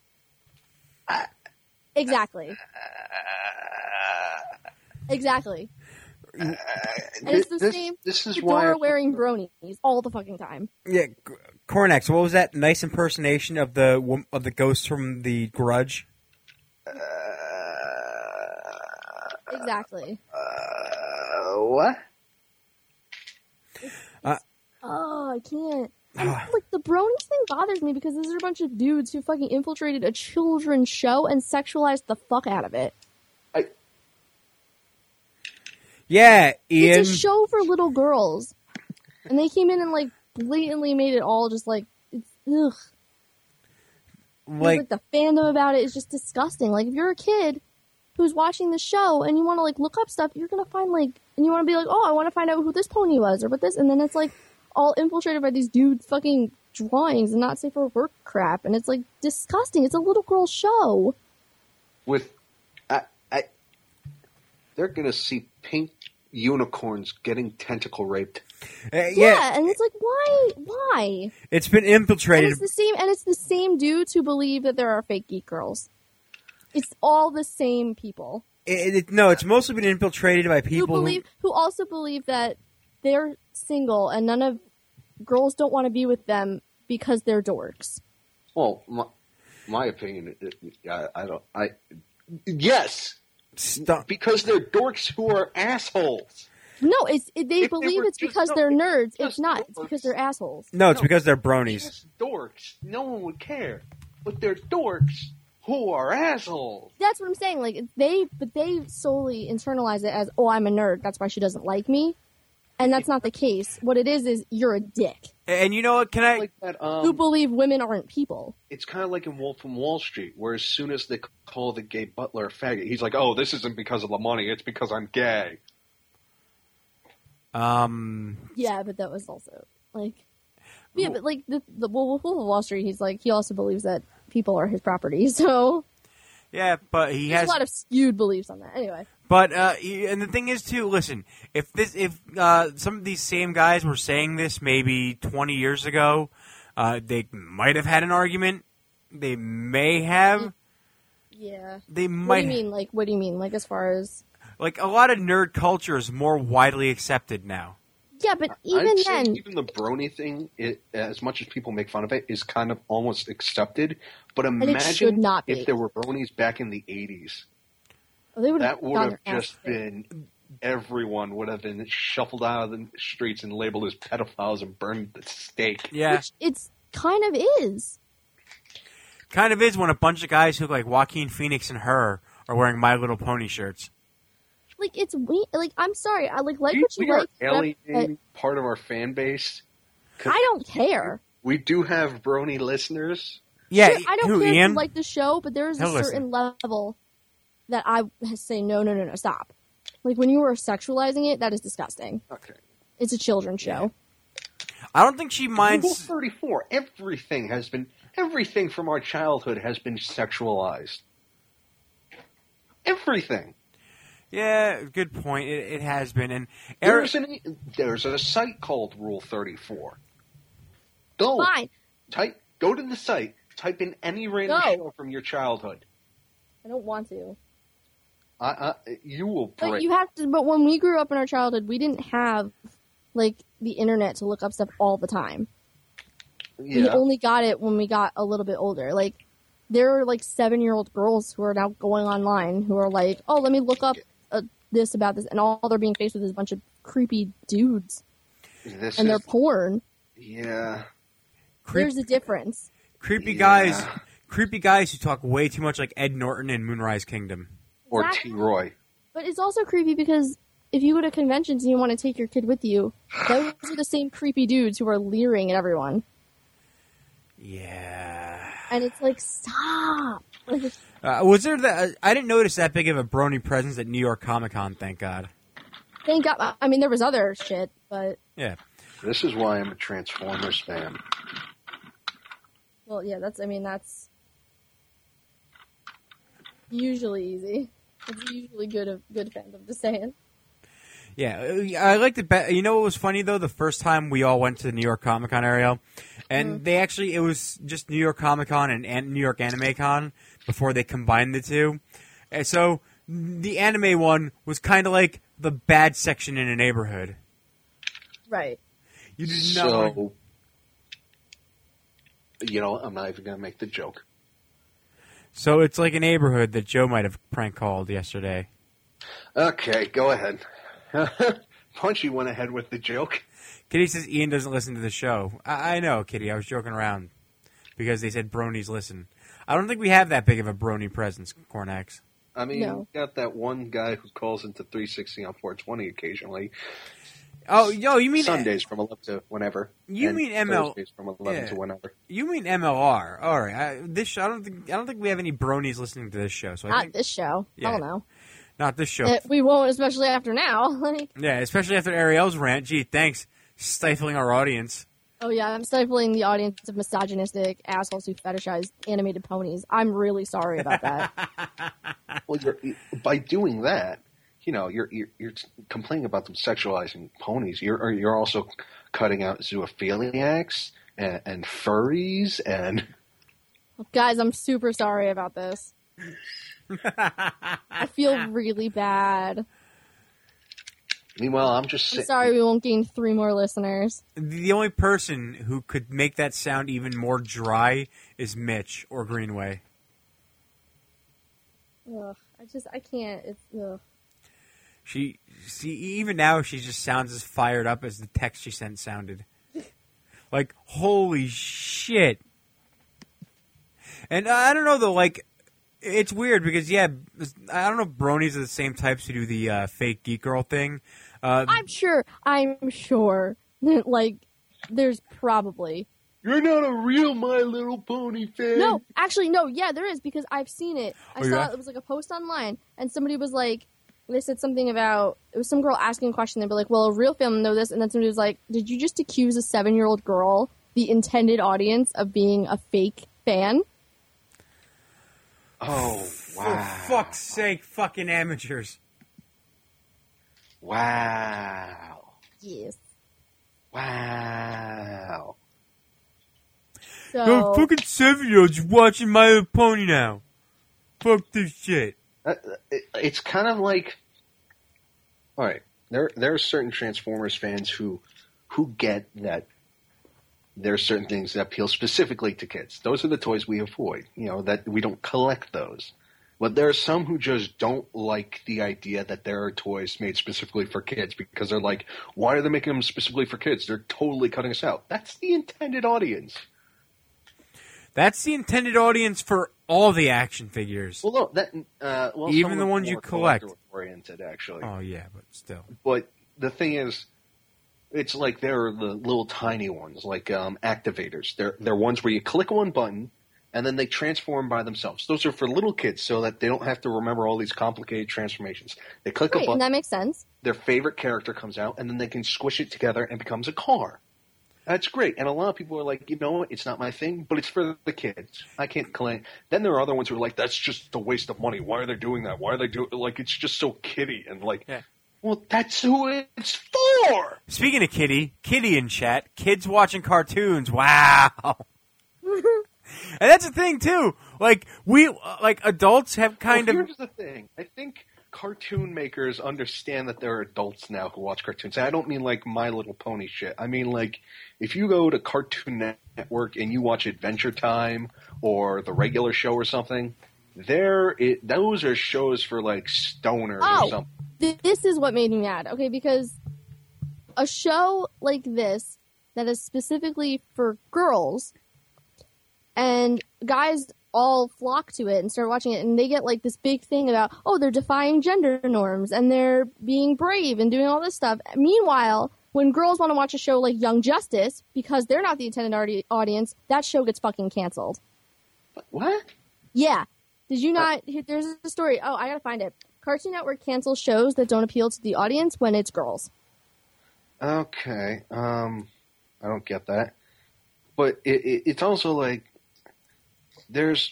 Exactly. Exactly. And it's the same. This is why Fedora wearing bronies all the fucking time. Yeah, Cornex. What was that nice impersonation of the ghost from The Grudge? Exactly. What? Oh, I can't. Like, the bronies thing bothers me because these are a bunch of dudes who fucking infiltrated a children's show and sexualized the fuck out of it. Yeah, Ian. It's a show for little girls. And they came in and, like, blatantly made it all just, like, it's, ugh. Like, the fandom about it is just disgusting. Like, if you're a kid who's watching the show and you want to, like, look up stuff, you're gonna find, like, and you want to be like, oh, I want to find out who this pony was or what this, and then it's, like, all infiltrated by these dude fucking drawings and not safe for work crap, and it's like disgusting. It's a little girl show. They're gonna see pink unicorns getting tentacle raped. Yeah, and it's like, why? It's been infiltrated. And it's the same dudes who believe that there are fake geek girls. It's all the same people. No, it's mostly been infiltrated by people who also believe that they're single and none of girls don't want to be with them because they're dorks. Well, my opinion, yes, stop. Because they're dorks who are assholes. No, they believe it's because they're nerds. It's not. It's because they're assholes. No, it's because they're bronies. Just dorks. No one would care. But they're dorks who are assholes. That's what I'm saying. Like they solely internalize it as, oh, I'm a nerd. That's why she doesn't like me. And that's not the case. What it is you're a dick. And you know what? Can I? Like that, who believe women aren't people. It's kind of like in Wolf from Wall Street, where as soon as they call the gay butler a faggot, he's like, "Oh, this isn't because of the money; it's because I'm gay." Yeah, but that was also like, yeah, but like the Wolf of Wall Street, he's like, he also believes that people are his property. So yeah, but there's a lot of skewed beliefs on that. Anyway. But and the thing is too. Listen, if some of these same guys were saying this maybe 20 years ago, they might have had an argument. They may have. Yeah. They might. What do you mean? Like as far as like a lot of nerd culture is more widely accepted now. Yeah, but even then, even the brony thing, as much as people make fun of it, is kind of almost accepted. But imagine if there were bronies back in the 80s. That would have just been, everyone would have been shuffled out of the streets and labeled as pedophiles and burned at the stake. Yeah. Which it's kind of is. Kind of is when a bunch of guys who look like Joaquin Phoenix and her are wearing My Little Pony shirts. Like, it's weird. Like, I'm sorry. I like what you we like. We are alienating part of our fan base. I don't care. We do have Brony listeners. Yeah, I don't who, care if Ian? you like the show, but there's a He'll certain level that I say, no, stop. Like, when you are sexualizing it, that is disgusting. Okay. It's a children's show. I don't think she minds. Rule 34. Everything from our childhood has been sexualized. Everything. Yeah, good point. It has been. And There's a site called Rule 34. Fine. Go to the site. Type in any random show from your childhood. I don't want to. You will break. But you have to. But when we grew up in our childhood, we didn't have like the internet to look up stuff all the time. Yeah. We only got it when we got a little bit older. Like, there are like 7-year-old girls who are now going online who are like, oh, let me look up this about this, and all they're being faced with is a bunch of creepy dudes, and they're porn. Yeah. There's a difference. Creepy guys who talk way too much like Ed Norton in Moonrise Kingdom. Or T. Roy. But it's also creepy because if you go to conventions and you want to take your kid with you, those are the same creepy dudes who are leering at everyone. Yeah. And it's like, stop. Like, Was there that? I didn't notice that big of a brony presence at New York Comic Con. Thank God. Thank God. I mean, there was other shit, but yeah. This is why I'm a Transformers fan. Well, yeah, that's usually easy. It's usually good fandom, just saying. Yeah, I liked it better. You know what was funny, though? The first time we all went to the New York Comic Con area, and it was just New York Comic Con and New York Anime Con before they combined the two. And so the anime one was kind of like the bad section in a neighborhood. Right. You did not. So, I'm not even going to make the joke. So it's like a neighborhood that Joe might have prank called yesterday. Okay, go ahead. Punchy went ahead with the joke. Kitty says Ian doesn't listen to the show. I know, Kitty. I was joking around because they said bronies listen. I don't think we have that big of a brony presence, Cornax. I mean, we got that one guy who calls into 360 on 420 occasionally. Oh, you mean Sundays from 11 to whenever. You mean ML? Thursdays from 11 to whenever. You mean MLR? All right. This show, I don't think we have any bronies listening to this show. So Not this show. Yeah. Hell no. Not this show. We won't, especially after now. Yeah, especially after Ariel's rant. Gee, thanks, stifling our audience. Oh yeah, I'm stifling the audience of misogynistic assholes who fetishize animated ponies. I'm really sorry about that. Well, by doing that, you're complaining about them sexualizing ponies. You're also cutting out zoophiliacs and furries and. Guys, I'm super sorry about this. I feel really bad. Meanwhile, I'm sorry we won't gain 3 more listeners. The only person who could make that sound even more dry is Mitch or Greenway. Ugh, I can't. It's ugh. Even now she just sounds as fired up as the text she sent sounded. Like, holy shit. And I don't know though, like, it's weird because, I don't know if bronies are the same types who do the fake geek girl thing. I'm sure. Like, there's probably. You're not a real My Little Pony fan. No, actually, no. Yeah, there is because I've seen it. I saw it was like a post online, and somebody was like, they said something about, it was some girl asking a question. They'd be like, well, a real fan know this. And then somebody was like, did you just accuse a 7-year-old girl, the intended audience, of being a fake fan? Oh, wow. For fuck's sake, fucking amateurs. Wow. Yes. Wow. So, no fucking 7-year-olds watching My Little Pony now. Fuck this shit. It's kind of like, all right, there are certain Transformers fans who get that there are certain things that appeal specifically to kids. Those are the toys we avoid, that we don't collect those. But there are some who just don't like the idea that there are toys made specifically for kids because they're like, why are they making them specifically for kids? They're totally cutting us out. That's the intended audience. That's the intended audience for all the action figures. Well, no, even the ones you collect. Oriented, actually. Oh yeah, but still. But the thing is, It's like they're the little tiny ones, like activators. They're ones where you click one button, and then they transform by themselves. Those are for little kids so that they don't have to remember all these complicated transformations. They click a button. And that makes sense. Their favorite character comes out, and then they can squish it together and becomes a car. That's great. And a lot of people are like, you know what, it's not my thing, but it's for the kids. I can't claim. Then there are other ones who are like, that's just a waste of money. Why are they doing that? Why are they doing like it's just so kiddie and like well, that's who it's for. Speaking of Kitty in chat, kids watching cartoons. Wow. And that's the thing too. Like we, like adults have kind of. Here's the thing. I think cartoon makers understand that there are adults now who watch cartoons. And I don't mean like My Little Pony shit. I mean like if you go to Cartoon Network and you watch Adventure Time or the regular show or something, those are shows for like stoners or something. This is what made me mad. Okay, because a show like this that is specifically for girls and guys all flock to it and start watching it, and they get like this big thing about, oh, they're defying gender norms and they're being brave and doing all this stuff. Meanwhile, when girls want to watch a show like Young Justice, because they're not the intended audience, that show gets fucking canceled. What? Yeah. Did you not? There's a story. Oh, I gotta find it. Cartoon Network cancels shows that don't appeal to the audience when it's girls. Okay. I don't get that. But it's also like, there's...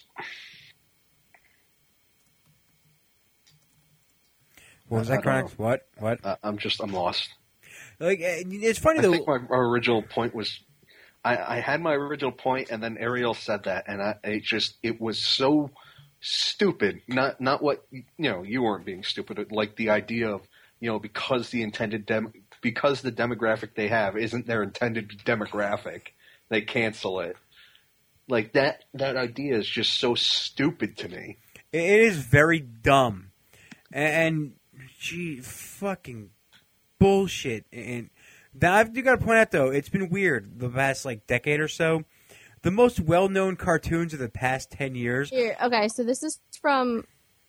What was that, Cronix? What? I'm lost. Like, it's funny though. I think my original point was, I had my original point, and then Ariel said that, and it was so stupid. Not what, you weren't being stupid. Like the idea of, because the demographic they have isn't their intended demographic, they cancel it. Like that idea is just so stupid to me. It is very dumb, and gee, fucking bullshit. And I do got to point out though, it's been weird the past like decade or so. The most well-known cartoons of the past 10 years. Here, okay, so this is from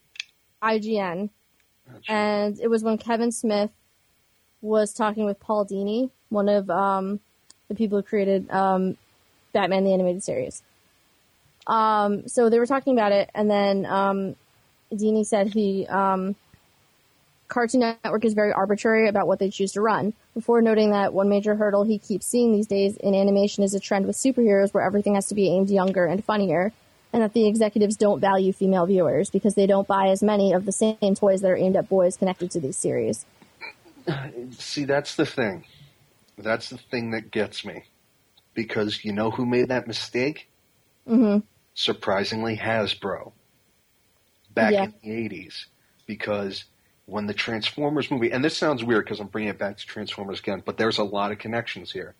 IGN, and it was when Kevin Smith was talking with Paul Dini, one of the people who created Batman the Animated Series. So they were talking about it, and then Dini said Cartoon Network is very arbitrary about what they choose to run, before noting that one major hurdle he keeps seeing these days in animation is a trend with superheroes where everything has to be aimed younger and funnier, and that the executives don't value female viewers because they don't buy as many of the same toys that are aimed at boys connected to these series. See, that's the thing. That's the thing that gets me. Because you know who made that mistake? Mm-hmm. Surprisingly, Hasbro. Back in the 80s. Because when the Transformers movie, and this sounds weird because I'm bringing it back to Transformers again, but there's a lot of connections here.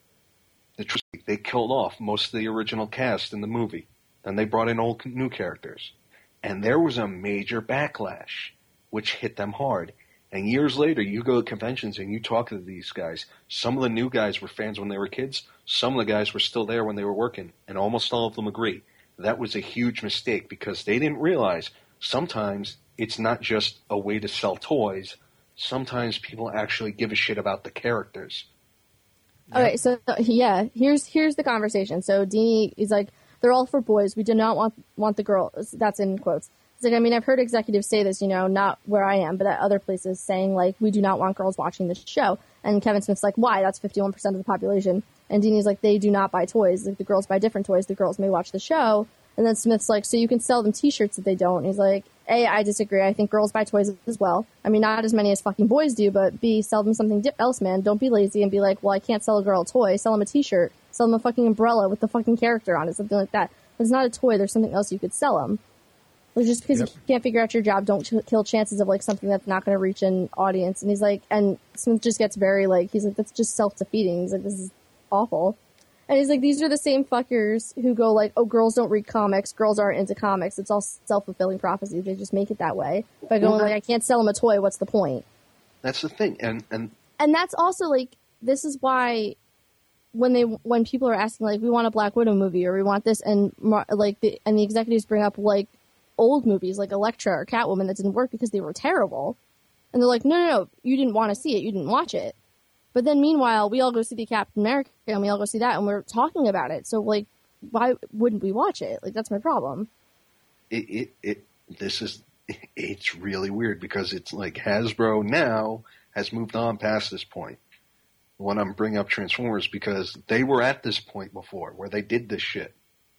They killed off most of the original cast in the movie. Then they brought in all new characters. And there was a major backlash, which hit them hard. And years later, you go to conventions and you talk to these guys. Some of the new guys were fans when they were kids. Some of the guys were still there when they were working. And almost all of them agree. That was a huge mistake because they didn't realize sometimes it's not just a way to sell toys. Sometimes people actually give a shit about the characters. Okay, so yeah, here's the conversation. So Dini is like, they're all for boys. We do not want the girls. That's in quotes. It's like, I mean, I've heard executives say this, not where I am, but at other places saying, like, we do not want girls watching this show. And Kevin Smith's like, why? That's 51% of the population. And Dini's like, they do not buy toys. Like, the girls buy different toys. The girls may watch the show. And then Smith's like, so you can sell them T-shirts if they don't. And he's like, A, I disagree. I think girls buy toys as well. I mean, not as many as fucking boys do, but B, sell them something else, man. Don't be lazy and be like, well, I can't sell a girl a toy. Sell them a T-shirt. Sell them a fucking umbrella with the fucking character on it, something like that. If it's not a toy, there's something else you could sell them. Like, just because you can't figure out your job, don't kill chances of, like, something that's not going to reach an audience. And he's like, and Smith just gets very, like, he's like, that's just self-defeating. He's like, this is awful. And he's like, these are the same fuckers who go like, oh, girls don't read comics, girls aren't into comics. It's all self-fulfilling prophecy. They just make it that way. By going like, I can't sell them a toy, what's the point? That's the thing. And that's also, like, this is why when people are asking, like, we want a Black Widow movie or we want this, and like the executives bring up, like, old movies like Elektra or Catwoman that didn't work because they were terrible. And they're like, no, you didn't want to see it. You didn't watch it. But then meanwhile, we all go see the Captain America and we all go see that and we're talking about it. So like, why wouldn't we watch it? Like, that's my problem. It's really weird because it's like Hasbro now has moved on past this point. When I'm bringing up Transformers, because they were at this point before where they did this shit.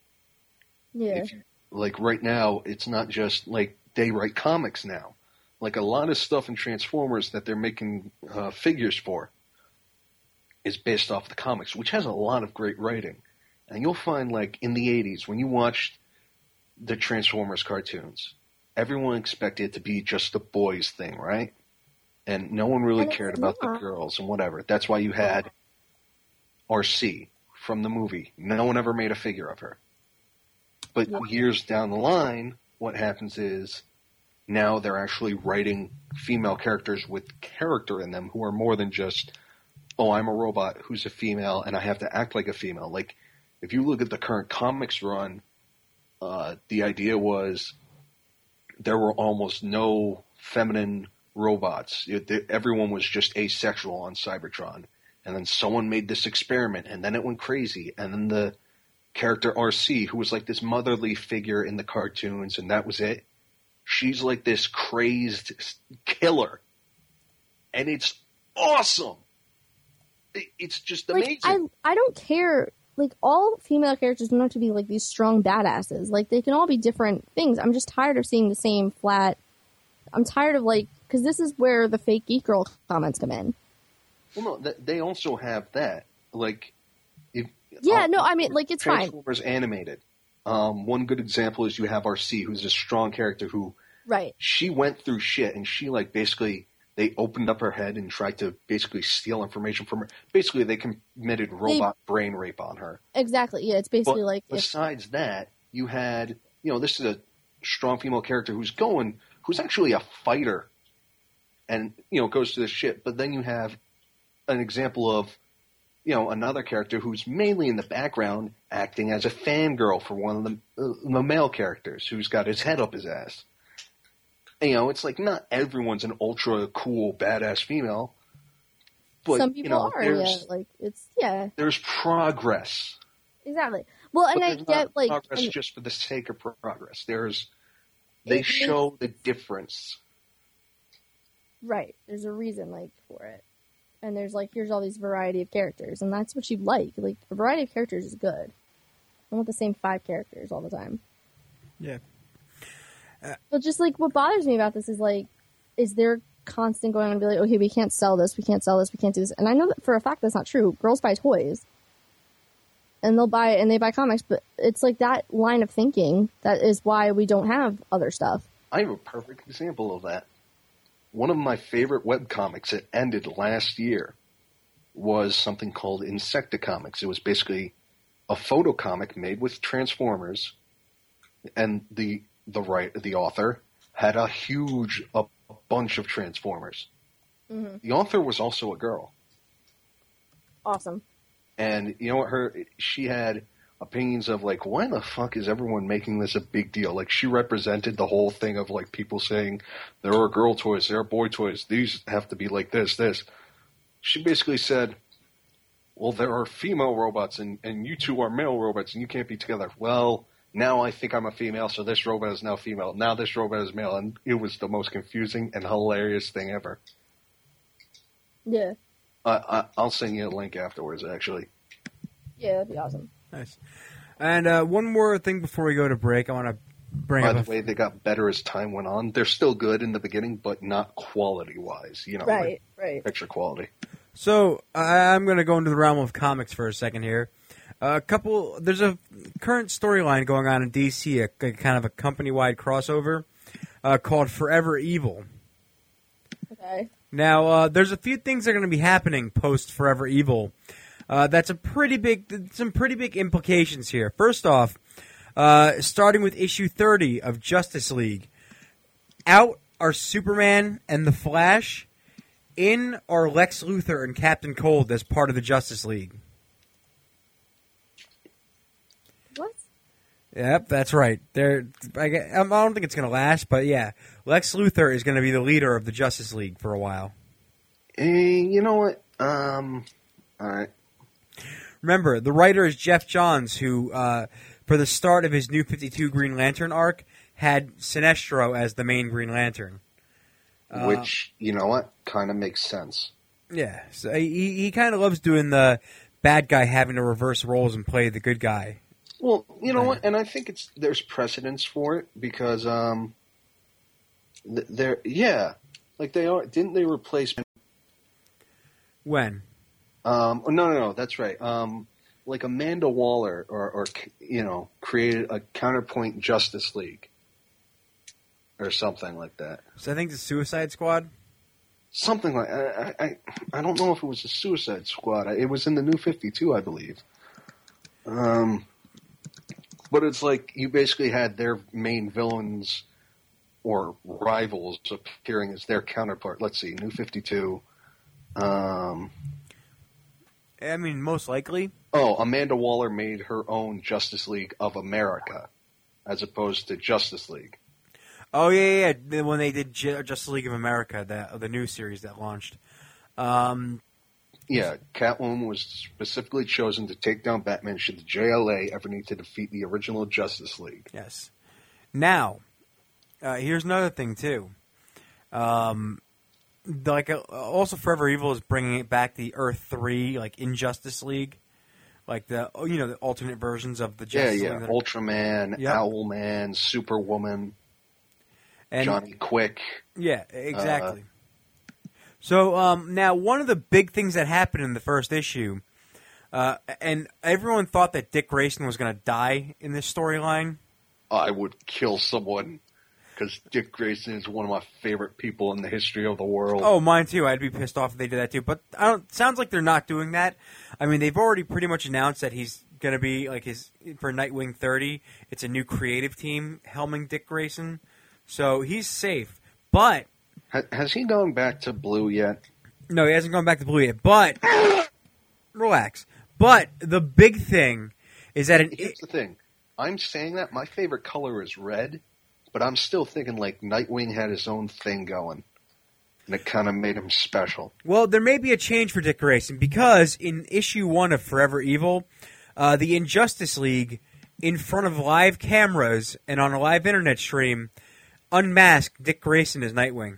Yeah. Like right now, it's not just like they write comics now. Like a lot of stuff in Transformers that they're making figures for is based off the comics, which has a lot of great writing. And you'll find like in the 80s when you watched the Transformers cartoons, everyone expected it to be just the boys thing, right? And no one really cared about the girls and whatever. That's why you had RC from the movie. No one ever made a figure of her. But years down the line, what happens is now they're actually writing female characters with character in them who are more than just, oh, I'm a robot who's a female and I have to act like a female. Like, if you look at the current comics run, the idea was there were almost no feminine robots. Everyone was just asexual on Cybertron. And then someone made this experiment, and then it went crazy. And then the character RC, who was like this motherly figure in the cartoons, and that was it. She's like this crazed killer. And it's awesome. It's just amazing. Like, I don't care. Like, all female characters don't have to be like these strong badasses. Like, they can all be different things. I'm just tired of seeing the same flat. I'm tired of like, because this is where the fake geek girl comments come in. Well, no, they also have that. Like, I mean, like, it's fine. Transformers animated. One good example is you have RC, who's a strong character who, right? She went through shit, and she like basically they opened up her head and tried to basically steal information from her. Basically, they committed robot brain rape on her. Exactly. Yeah, it's basically like. Besides that, you had this is a strong female character who's actually a fighter, and goes to this shit. But then you have an example of another character who's mainly in the background acting as a fangirl for one of the male characters who's got his head up his ass. And, it's like not everyone's an ultra cool badass female, but some people are. Yeah, like there's progress. Exactly. Well, and I get like progress just for the sake of progress. They show the difference. Right. There's a reason for it. And there's here's all these variety of characters, and that's what you like. Like, a variety of characters is good. I want the same 5 characters all the time. Yeah. But just what bothers me about this is there constant going on to be like, okay, we can't sell this, we can't sell this, we can't do this. And I know that for a fact that's not true. Girls buy toys. And they buy comics, but it's that line of thinking that is why we don't have other stuff. I have a perfect example of that. One of my favorite webcomics that ended last year was something called Insectacomics. It was basically a photo comic made with Transformers, and the author had a bunch of Transformers. Mm-hmm. The author was also a girl. Awesome. And you know what? She had opinions of why the fuck is everyone making this a big deal? She represented the whole thing of people saying there are girl toys, there are boy toys, these have to be like this. She basically said, well, there are female robots and you two are male robots and you can't be together. Well, now I think I'm a female, so this robot is now female. Now this robot is male, and it was the most confusing and hilarious thing ever. Yeah. I'll send you a link afterwards, actually. Yeah, that'd be awesome. Nice. And one more thing before we go to break, I want to bring up... By the way, they got better as time went on. They're still good in the beginning, but not quality-wise. Right. Picture quality. So, I'm going to go into the realm of comics for a second here. There's a current storyline going on in DC, a kind of a company-wide crossover called Forever Evil. Okay. Now, there's a few things that are going to be happening post Forever Evil. That's some pretty big implications here. First off, starting with issue 30 of Justice League, out are Superman and the Flash, in are Lex Luthor and Captain Cold as part of the Justice League. What? Yep, that's right. I don't think it's going to last, but yeah, Lex Luthor is going to be the leader of the Justice League for a while. You know what? All right. Remember, the writer is Jeff Johns, who, for the start of his New 52 Green Lantern arc, had Sinestro as the main Green Lantern. Which, you know what, kind of makes sense. Yeah, so he kind of loves doing the bad guy having to reverse roles and play the good guy. Well, you know what, and I think there's precedence for it because didn't they replace when? No, that's right. Like Amanda Waller or created a counterpoint Justice League or something like that. So I think the Suicide Squad. Something like I don't know if it was the Suicide Squad. It was in the New 52, I believe. But it's like you basically had their main villains or rivals appearing as their counterpart. Let's see, New 52. I mean, most likely. Oh, Amanda Waller made her own Justice League of America, as opposed to Justice League. Oh yeah. When they did Justice League of America, the new series that launched. Yeah, Catwoman was specifically chosen to take down Batman should the JLA ever need to defeat the original Justice League. Yes. Now, here's another thing too. Also, Forever Evil is bringing it back the Earth 3, like Injustice League, like the alternate versions of the Justice League. Ultraman, yep. Owlman, Superwoman, and Johnny Quick. Yeah, exactly. So now, one of the big things that happened in the first issue, and everyone thought that Dick Grayson was going to die in this storyline. I would kill someone. Because Dick Grayson is one of my favorite people in the history of the world. Oh, mine too. I'd be pissed off if they did that too. But sounds like they're not doing that. I mean, they've already pretty much announced that he's going to be for Nightwing 30. It's a new creative team helming Dick Grayson, so he's safe. But has he gone back to blue yet? No, he hasn't gone back to blue yet. But relax. But the big thing is that here's the thing. I'm saying that my favorite color is red. But I'm still thinking like Nightwing had his own thing going, and it kind of made him special. Well, there may be a change for Dick Grayson because in issue 1 of Forever Evil, the Injustice League, in front of live cameras and on a live internet stream, unmasked Dick Grayson as Nightwing.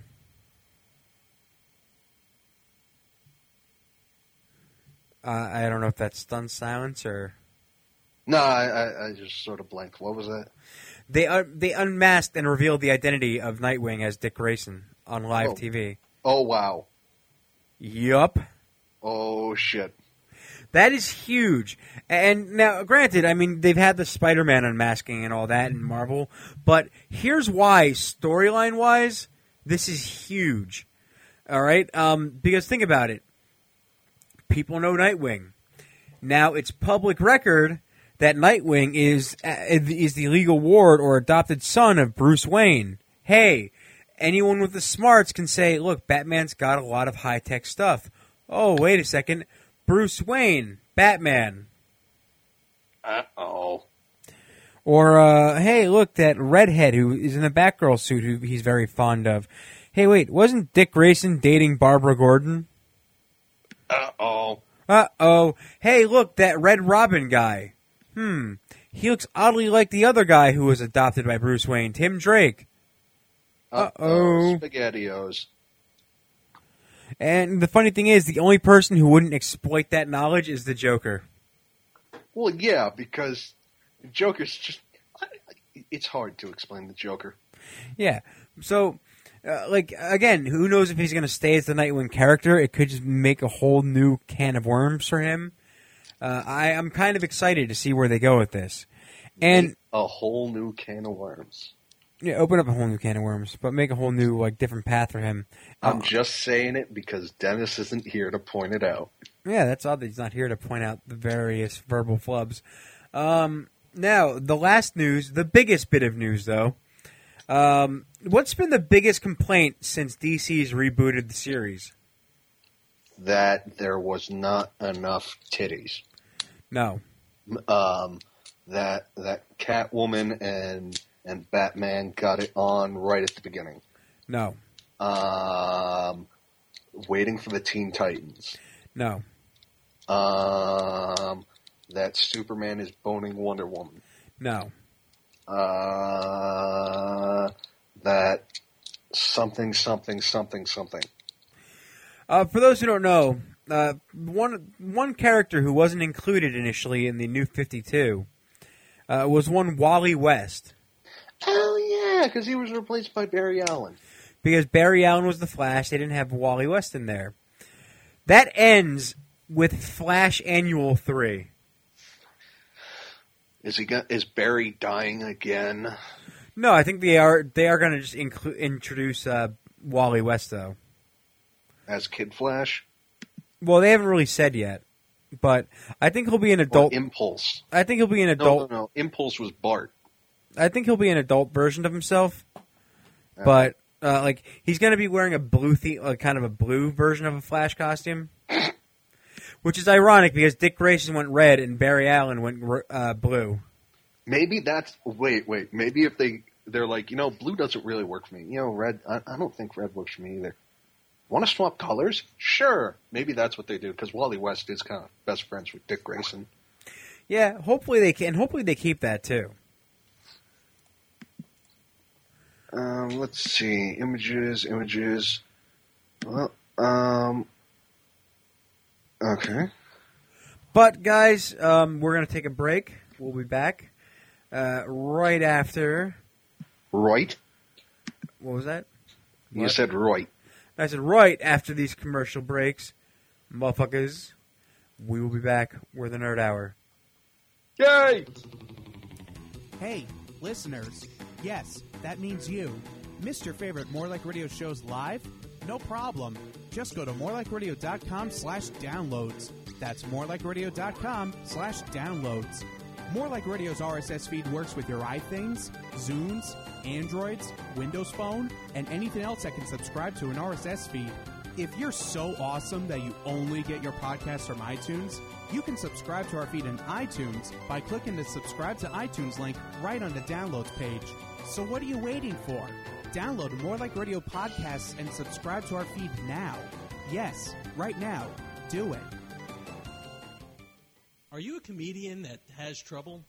I don't know if that's stunned silence or... No, I just sort of blanked. What was that? They unmasked and revealed the identity of Nightwing as Dick Grayson on live TV. Oh, wow. Yup. Oh, shit. That is huge. And now, granted, I mean, they've had the Spider-Man unmasking and all that in Marvel, but here's why, storyline-wise, this is huge. All right? Because think about it. People know Nightwing. Now, it's public record that Nightwing is the legal ward or adopted son of Bruce Wayne. Hey, anyone with the smarts can say, look, Batman's got a lot of high-tech stuff. Oh, wait a second. Bruce Wayne, Batman. Uh-oh. Or, hey, look, that redhead who is in the Batgirl suit who he's very fond of. Hey, wait, wasn't Dick Grayson dating Barbara Gordon? Uh-oh. Uh-oh. Hey, look, that Red Robin guy. He looks oddly like the other guy who was adopted by Bruce Wayne, Tim Drake. Uh-oh. SpaghettiOs. And the funny thing is, the only person who wouldn't exploit that knowledge is the Joker. Well, yeah, because the Joker's just... It's hard to explain the Joker. Yeah. So, again, who knows if he's going to stay as the Nightwing character? It could just make a whole new can of worms for him. I'm kind of excited to see where they go with this. And a whole new can of worms. Yeah, open up a whole new can of worms, but make a whole new, different path for him. I'm just saying it because Dennis isn't here to point it out. Yeah, that's odd that he's not here to point out the various verbal flubs. Now, the last news, the biggest bit of news, though. What's been the biggest complaint since DC's rebooted the series? That there was not enough titties. No. That Catwoman and Batman got it on right at the beginning. No. Waiting for the Teen Titans. No. That Superman is boning Wonder Woman. No. That something. For those who don't know, one character who wasn't included initially in the New 52 was one Wally West. Oh, yeah, because he was replaced by Barry Allen. Because Barry Allen was the Flash, they didn't have Wally West in there. That ends with Flash Annual 3. Is Barry dying again? No, I think they are going to just introduce Wally West, though. As Kid Flash? Well, they haven't really said yet, but I think he'll be an adult. Or Impulse. I think he'll be an adult. No. Impulse was Bart. I think he'll be an adult version of himself, but he's going to be wearing a blue kind of a blue version of a Flash costume, which is ironic because Dick Grayson went red and Barry Allen went blue. Maybe that's wait. Maybe if they're like, blue doesn't really work for me. Red. I don't think red works for me either. Want to swap colors? Sure. Maybe that's what they do because Wally West is kind of best friends with Dick Grayson. Yeah, hopefully they can. Hopefully they keep that too. Let's see. Images. Well, okay. But guys, we're going to take a break. We'll be back right after. Right? What was that? You said right. I said right after these commercial breaks. Motherfuckers, we will be back. We're the Nerd Hour. Yay! Hey, listeners. Yes, that means you. Missed your favorite More Like Radio shows live? No problem. Just go to morelikeradio.com/downloads. That's morelikeradio.com/downloads. More Like Radio's RSS feed works with your iThings, Zunes, Androids, Windows Phone, and anything else that can subscribe to an RSS feed. If you're so awesome that you only get your podcasts from iTunes, you can subscribe to our feed in iTunes by clicking the subscribe to iTunes link right on the downloads page. So what are you waiting for? Download More Like Radio podcasts and subscribe to our feed now. Yes, right now. Do it. Are you a comedian that has trouble?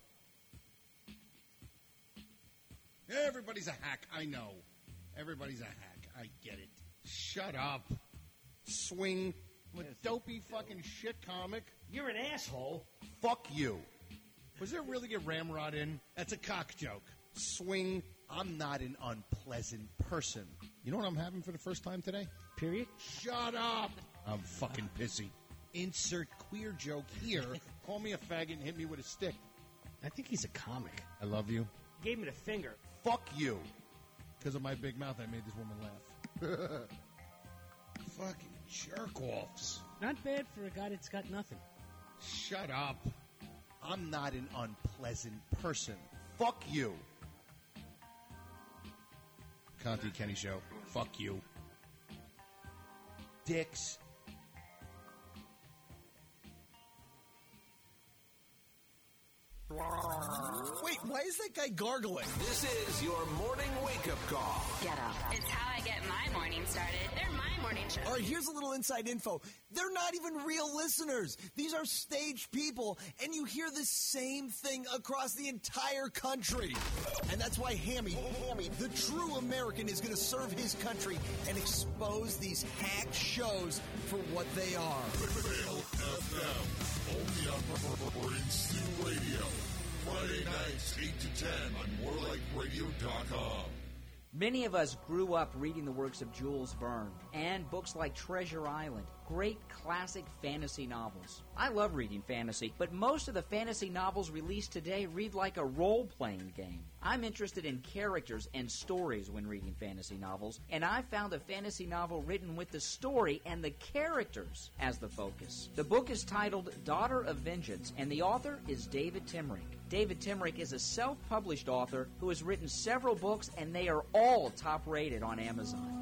Everybody's a hack, I know. Everybody's a hack, I get it. Shut up. Swing. I'm a dopey fucking shit comic. You're an asshole. Fuck you. Was there really a ramrod in? That's a cock joke. Swing. I'm not an unpleasant person. You know what I'm having for the first time today? Period. Shut up. I'm fucking pissy. Insert queer joke here. Call me a faggot and hit me with a stick. I think he's a comic. I love you. Gave me the finger. Fuck you. Because of my big mouth, I made this woman laugh. Fucking jerk-offs. Not bad for a guy that's got nothing. Shut up. I'm not an unpleasant person. Fuck you. Conti Kenny Show. Fuck you. Dicks. Wait, why is that guy gargling? This is your morning wake-up call. Get up. It's how I get my morning started. They're my morning show. All right, here's a little inside info. They're not even real listeners. These are staged people, and you hear the same thing across the entire country. And that's why Hammy, the true American, is going to serve his country and expose these hack shows for what they are. Fail FM, only on Princeton Radio. Friday nights, 8 to 10 on morelikeradio.com. Many of us grew up reading the works of Jules Verne and books like Treasure Island, great classic fantasy novels. I love reading fantasy, but most of the fantasy novels released today read like a role-playing game. I'm interested in characters and stories when reading fantasy novels, and I found a fantasy novel written with the story and the characters as the focus. The book is titled Daughter of Vengeance, and the author is David Timrick. David Timrick is a self-published author who has written several books, and they are all top-rated on Amazon.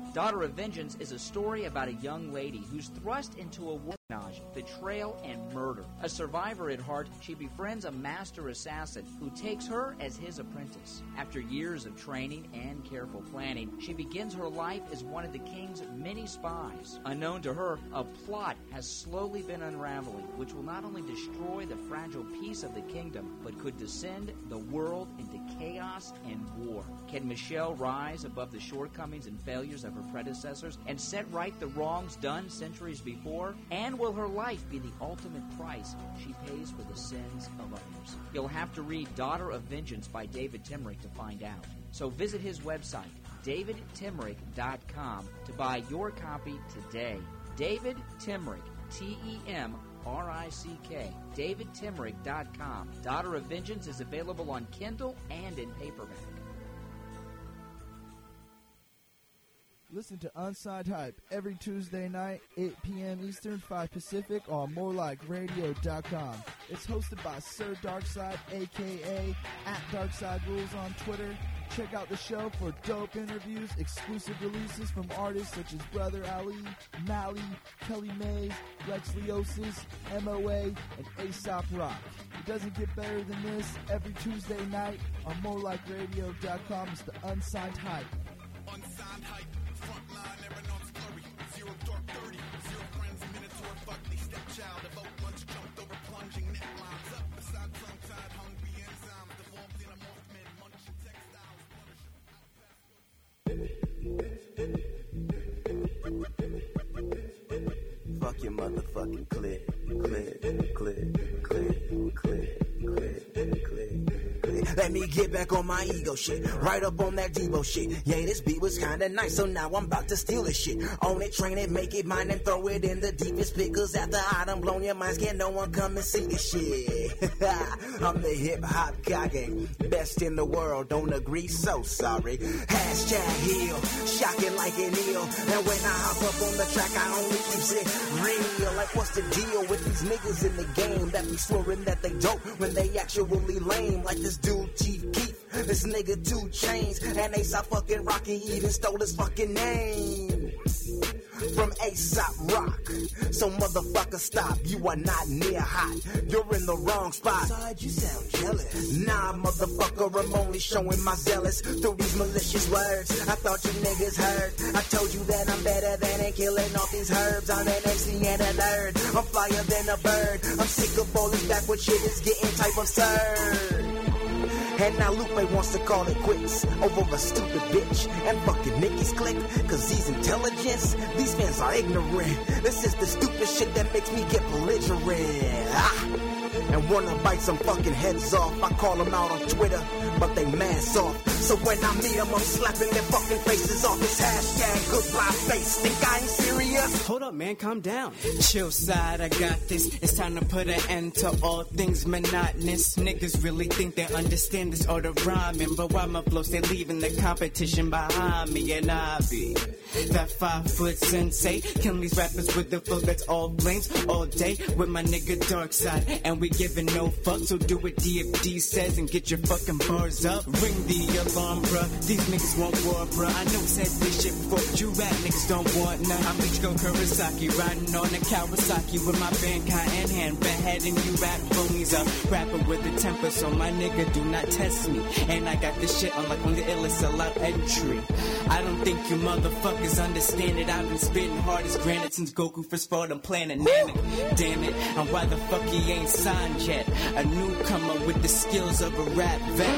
Daughter of Vengeance is a story about a young lady who's thrust into a espionage, betrayal, and murder. A survivor at heart, she befriends a master assassin who takes her as his apprentice. After years of training and careful planning, she begins her life as one of the king's many spies. Unknown to her, a plot has slowly been unraveling, which will not only destroy the fragile peace of the kingdom, but could descend the world into chaos and war. Can Michelle rise above the shortcomings and failures of her predecessors and set right the wrongs done centuries before? And will her life be the ultimate price she pays for the sins of others? You'll have to read Daughter of Vengeance by David Timrick to find out. So visit his website, davidtimrick.com, to buy your copy today. David Timrick, T-E-M-R-I-C-K, davidtimrick.com. Daughter of Vengeance is available on Kindle and in paperback. Listen to Unsigned Hype every Tuesday night, 8 p.m. Eastern, 5 Pacific on morelikeradio.com. It's hosted by Sir Darkside, a.k.a. @DarksideRules on Twitter. Check out the show for dope interviews, exclusive releases from artists such as Brother Ali, Mally, Kelly Mays, Lex Leosis, MOA, and Aesop Rock. It doesn't get better than this. Every Tuesday night on morelikeradio.com is the Unsigned Hype. Unsigned Hype. Frontline, aeronauts blurry. Zero dark 30. Zero friends, minotaur, fuck me, stepchild. About lunch, jumped over, plunging necklines up. Beside tongue-tied, hungry enzymes. Devolved in a morph-man, munching textiles. Fuck your motherfucking clip. Let me get back on my ego shit, right up on that Debo shit. Yeah, this beat was kinda nice, so now I'm about to steal this shit. Own it, train it, make it mine, and throw it in the deepest pit. Cause after I done blown your minds, can't no one come and see this shit. I'm the hip-hop Kage, best in the world, don't agree, so sorry. Hashtag heal, shocking like an eel. And when I hop up on the track, I only keeps it real. Like what's the deal with these niggas in the game that be swearing that they dope when they actually lame? Like this dude Chief Keef, this nigga 2 Chainz, and Aesop fucking Rocky even stole his fucking name from Aesop Rock. So motherfucker stop, you are not near hot, you're in the wrong spot. Besides, you sound jealous. Nah motherfucker, I'm only showing my zealous through these malicious words. I thought you niggas heard, I told you that I'm better than and killing off these herbs. I'm an MC and a nerd, I'm flyer than a bird. I'm sick of all this backward shit, it's getting type absurd. And now Lupe wants to call it quits over a stupid bitch and fucking Nicki's click. Cause these intelligence, these fans are ignorant. This is the stupid shit that makes me get belligerent. And wanna bite some fucking heads off. I call them out on Twitter, but they mask off. So when I meet them, I'm slapping their fucking faces off. This hashtag goodbye face. Think I ain't serious? Hold up, man, calm down. Chill side, I got this. It's time to put an end to all things monotonous. Niggas really think they understand this art of rhyming, but why my flows, they leaving the competition behind me. And I be that 5-foot sensei, killing these rappers with the flow that's all blames all day with my nigga Darkside, and we giving no fuck. So do what DFD says and get your fucking bars up. Ring the alarm, bruh. These niggas want war, bruh. I know said this shit before, but you rap niggas don't want none. I'm Ichigo Kurosaki, riding on a Kawasaki with my Bankai in hand, beheading you rap phonies up. Rapper with a temper, so my nigga do not test me. And I got this shit on like on the illest allowed entry. I don't think you motherfuckers understand it. I've been spitting hard as granite since Goku first fought on Planet Namek. Damn it, and why the fuck he ain't signed yet? A newcomer with the skills of a rap vet.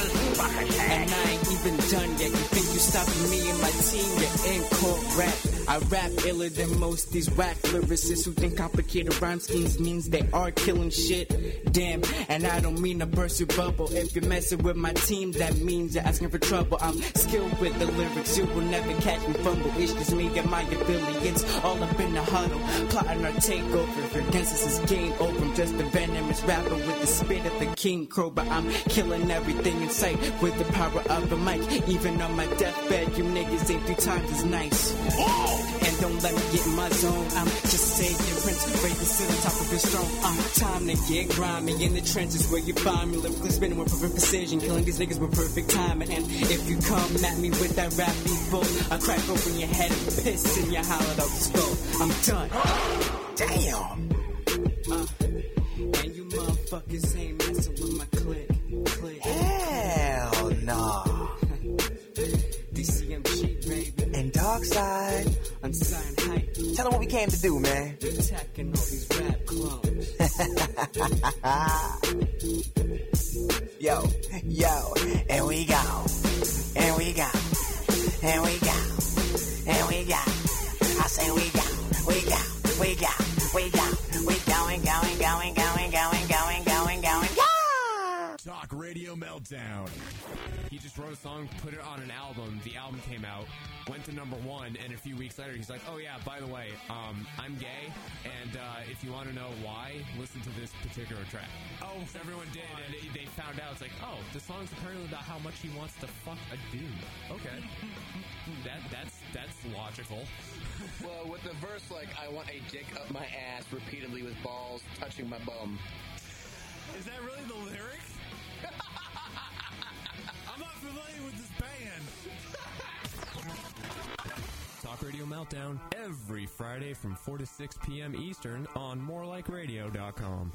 And I ain't even done yet. You think you stopping me and my team? You're in court rap. I rap iller than most these whack lyricists who think complicated rhyme schemes means they are killing shit. Damn, and I don't mean to burst your bubble. If you're messing with my team, that means you're asking for trouble. I'm skilled with the lyrics, you will never catch me fumble. It's just me and my affiliates all up in the huddle, plotting our takeover. If against us is game over, I'm just a venomous rapper with the spit of the King Cobra. I'm killing everything in sight with the power of a mic. Even on my deathbed, you niggas ain't 3 times as nice. Whoa! And don't let me get in my zone. I'm just saying, Prince Raven to the top of his throne. Time to get grimy in the trenches where you find me. Lyrically spinning with perfect precision, killing these niggas with perfect timing. And if you come at me with that rap beat bull, I crack open your head and piss in your hollowed out skull. I'm done. Damn. And you motherfuckers ain't messing with my clique. Hell no. DCMG, baby. And Darkside. Unsigned hype. Tell them what we came to do, man. Attacking all these rap clones. Yo, and we go. And we go. And we go. And we go. I say we go. We go. We go. We go. We going. Talk Radio Meltdown. He just wrote a song, put it on an album. The album came out, went to #1, and a few weeks later he's like, oh yeah, by the way, I'm gay, and if you want to know why, listen to this particular track. Oh, everyone did, and they found out, it's like, oh, the song's apparently about how much he wants to fuck a dude. Okay. That's logical. Well, with the verse like, I want a dick up my ass repeatedly with balls touching my bum. Is that really the lyric? I'm not familiar with this band. Talk Radio Meltdown every Friday from 4 to 6 p.m. Eastern on morelikeradio.com.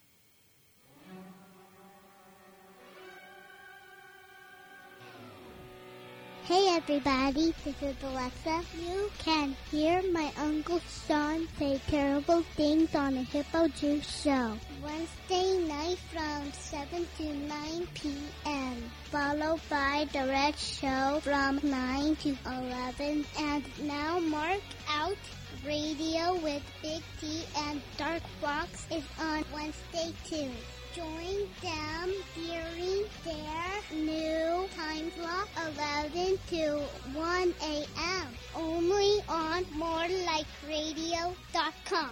Hey everybody, this is Alexa. You can hear my Uncle Sean say terrible things on the Hippo Juice Show. Wednesday night from 7 to 9 p.m. Followed by the Red Show from 9 to 11. And now Mark Out Radio with Big T and Dark Fox is on Wednesday too. Join them during their new time slot, 11 to 1 a.m. Only on morelikeradio.com.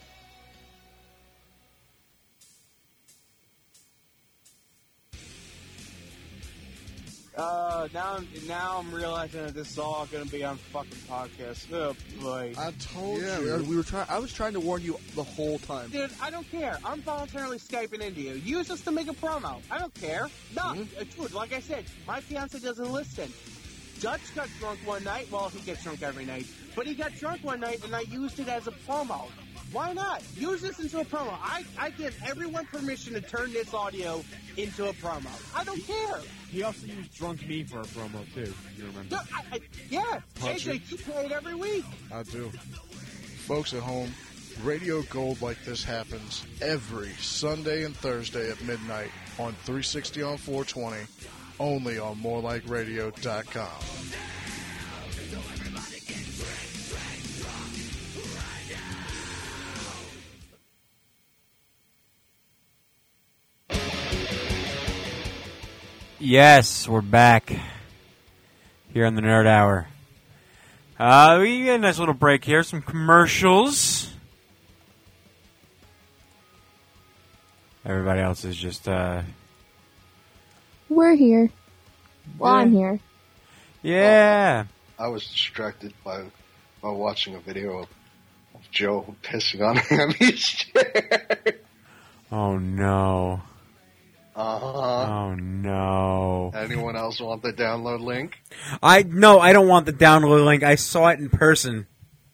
Now I'm realizing that this is all going to be on fucking podcast. Oh boy! I told you. I was trying to warn you the whole time. Dude, I don't care. I'm voluntarily Skyping into you. Use this to make a promo. I don't care. No, dude, like I said, my fiance doesn't listen. Dutch got drunk one night. Well, he gets drunk every night. But he got drunk one night, and I used it as a promo. Why not? Use this into a promo. I give everyone permission to turn this audio into a promo. I don't care. He also used Drunk Me for a promo, too. You remember? Yeah. Puncher. AJ, you play it every week. I do. Folks at home, Radio Gold like this happens every Sunday and Thursday at midnight on 360 on 420, only on morelikeradio.com. Yes, we're back here on the Nerd Hour. We get a nice little break here, some commercials. Everybody else is just, We're here. Well, I'm here. Yeah. I was distracted by watching a video of Joe pissing on Hammy's chair. Oh, no. Uh-huh. Oh, no. Anyone else want the download link? No, I don't want the download link. I saw it in person.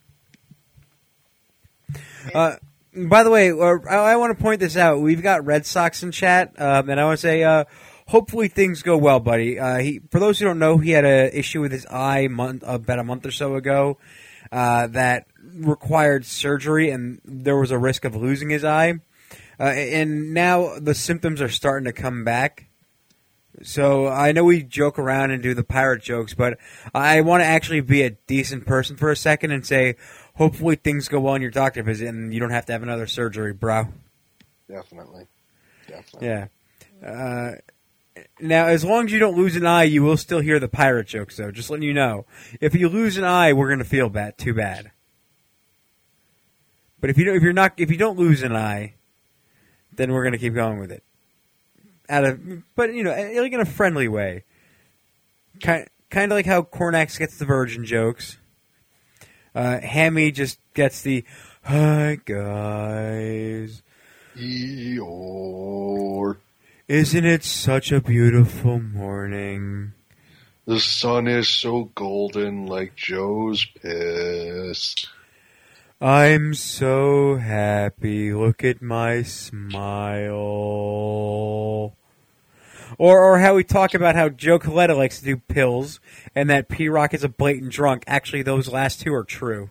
By the way, I want to point this out. We've got Red Sox in chat, and I want to say, hopefully things go well, buddy. For those who don't know, he had an issue with his eye about a month or so ago that required surgery, and there was a risk of losing his eye. And now the symptoms are starting to come back. So I know we joke around and do the pirate jokes, but I want to actually be a decent person for a second and say, hopefully things go well in your doctor visit and you don't have to have another surgery, bro. Definitely. Yeah. Now, as long as you don't lose an eye, you will still hear the pirate jokes, though. Just letting you know. If you lose an eye, we're going to feel bad. Too bad. But if you don't lose an eye, then we're going to keep going with it. But like in a friendly way. Kind of like how Cornax gets the virgin jokes. Hammy just gets the, "Hi, guys. Eeyore. Isn't it such a beautiful morning? The sun is so golden like Joe's piss. I'm so happy. Look at my smile." Or how we talk about how Joe Coletta likes to do pills and that P-Rock is a blatant drunk. Actually, those last two are true.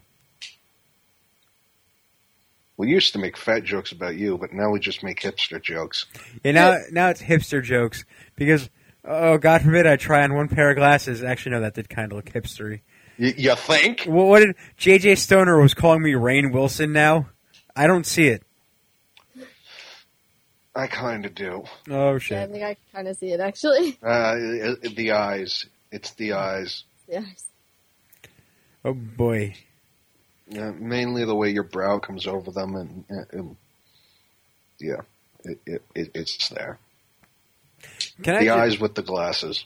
We used to make fat jokes about you, but now we just make hipster jokes. Yeah, now it's hipster jokes because, oh, God forbid I try on one pair of glasses. Actually, no, that did kind of look hipstery. You think? Well, what did J.J. Stoner was calling me Rainn Wilson now? I don't see it. I kind of do. Oh, shit. Yeah, I think I kind of see it, actually. The eyes. It's the eyes. The eyes. Oh, boy. Yeah, mainly the way your brow comes over them, and yeah, it's there. Eyes with the glasses.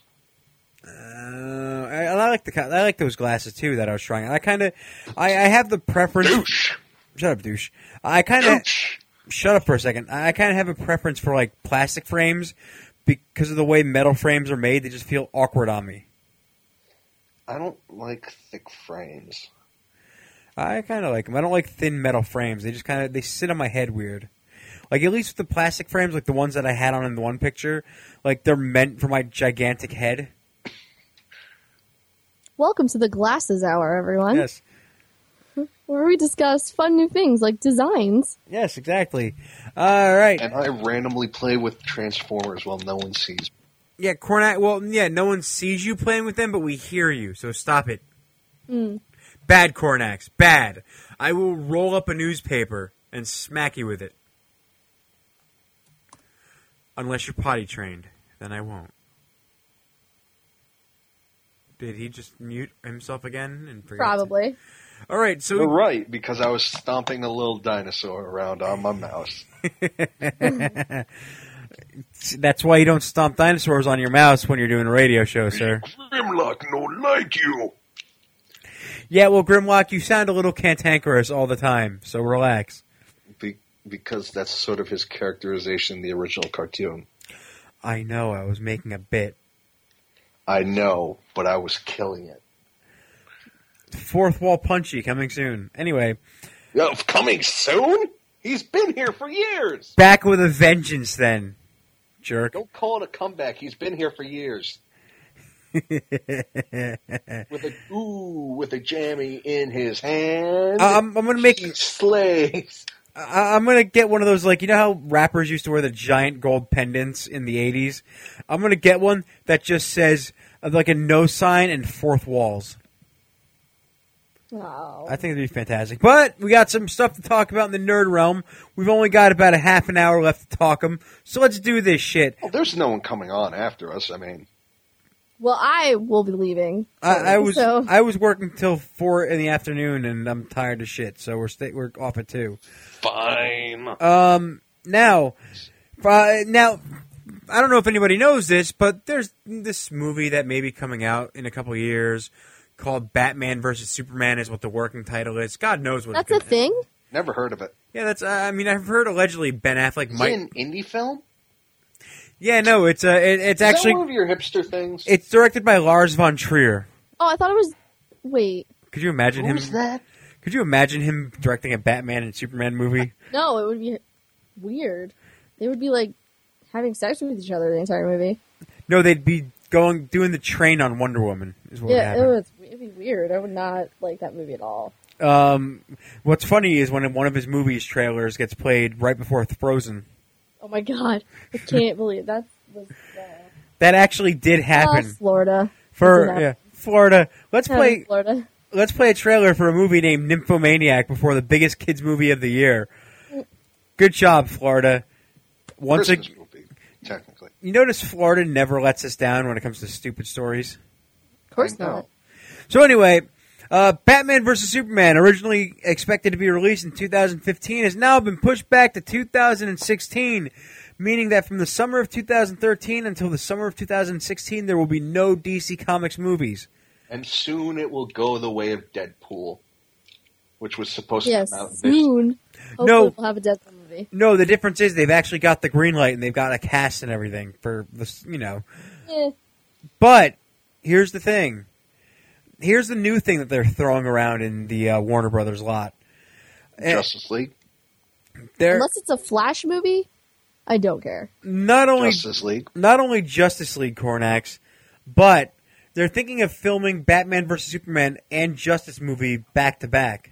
I like those glasses too that I was trying. I have the preference. Douche. Shut up, douche. Shut up for a second. I kind of have a preference for like plastic frames because of the way metal frames are made. They just feel awkward on me. I don't like thick frames. I kind of like them. I don't like thin metal frames. They just they sit on my head weird. Like at least with the plastic frames, like the ones that I had on in the one picture, like they're meant for my gigantic head. Welcome to the Glasses Hour, everyone. Yes. Where we discuss fun new things like designs. Yes, exactly. All right. And I randomly play with Transformers while no one sees. Yeah, Cornac. Well, yeah, no one sees you playing with them, but we hear you. So stop it. Bad, Cornax. Bad. I will roll up a newspaper and smack you with it. Unless you're potty trained, then I won't. Did he just mute himself again? And Probably. All right, so you're right, because I was stomping a little dinosaur around on my mouse. That's why you don't stomp dinosaurs on your mouse when you're doing a radio show, sir. Grimlock don't like you. Yeah, well, Grimlock, you sound a little cantankerous all the time, so relax. Because that's sort of his characterization in the original cartoon. I know, I was making a bit. I know, but I was killing it. Fourth Wall Punchy coming soon. Anyway. Coming soon? He's been here for years. Back with a vengeance then, jerk. Don't call it a comeback. He's been here for years. with a jammy in his hand. I'm going to make... He slays. I'm going to get one of those, like, you know how rappers used to wear the giant gold pendants in the 80s? I'm going to get one that just says, like, a no sign and fourth walls. Oh. I think it'd be fantastic. But we got some stuff to talk about in the nerd realm. We've only got about a half an hour left to talk them, so let's do this shit. Well, there's no one coming on after us, I mean. Well, I will be leaving. I was working till 4 in the afternoon, and I'm tired of shit, so we're off at 2. Fine. Now, I don't know if anybody knows this, but there's this movie that may be coming out in a couple of years called Batman vs. Superman is what the working title is. God knows what that's a thing? Never heard of it. Yeah, that's. I've heard allegedly Ben Affleck might. Is it an indie film? Yeah, no, it's actually one of your hipster things. It's directed by Lars von Trier. Oh, I thought it was. Wait. Could you imagine him? Who's that? Could you imagine him directing a Batman and Superman movie? No, it would be weird. They would be like having sex with each other the entire movie. No, they'd be doing the train on Wonder Woman. Is what would happen. It'd be weird. I would not like that movie at all. What's funny is when one of his movies trailers gets played right before Frozen. Oh my god! I can't believe that was. That actually did happen. Florida. Florida. Let's play. Florida. Let's play a trailer for a movie named Nymphomaniac before the biggest kids movie of the year. Good job, Florida. Christmas movie, technically. You notice Florida never lets us down when it comes to stupid stories. Of course not. So anyway, Batman vs. Superman, originally expected to be released in 2015, has now been pushed back to 2016, meaning that from the summer of 2013 until the summer of 2016, there will be no DC Comics movies. And soon it will go the way of Deadpool. which was supposed Yes, to come out this soon. Hopefully No. we'll have a Deadpool movie. No, the difference is they've actually got the green light and they've got a cast and everything for this, Eh. But here's the thing. Here's the new thing that they're throwing around in the Warner Brothers lot. Justice League. Unless it's a Flash movie, I don't care. Not only Justice League, Cornax, but they're thinking of filming Batman vs Superman and Justice movie back to back.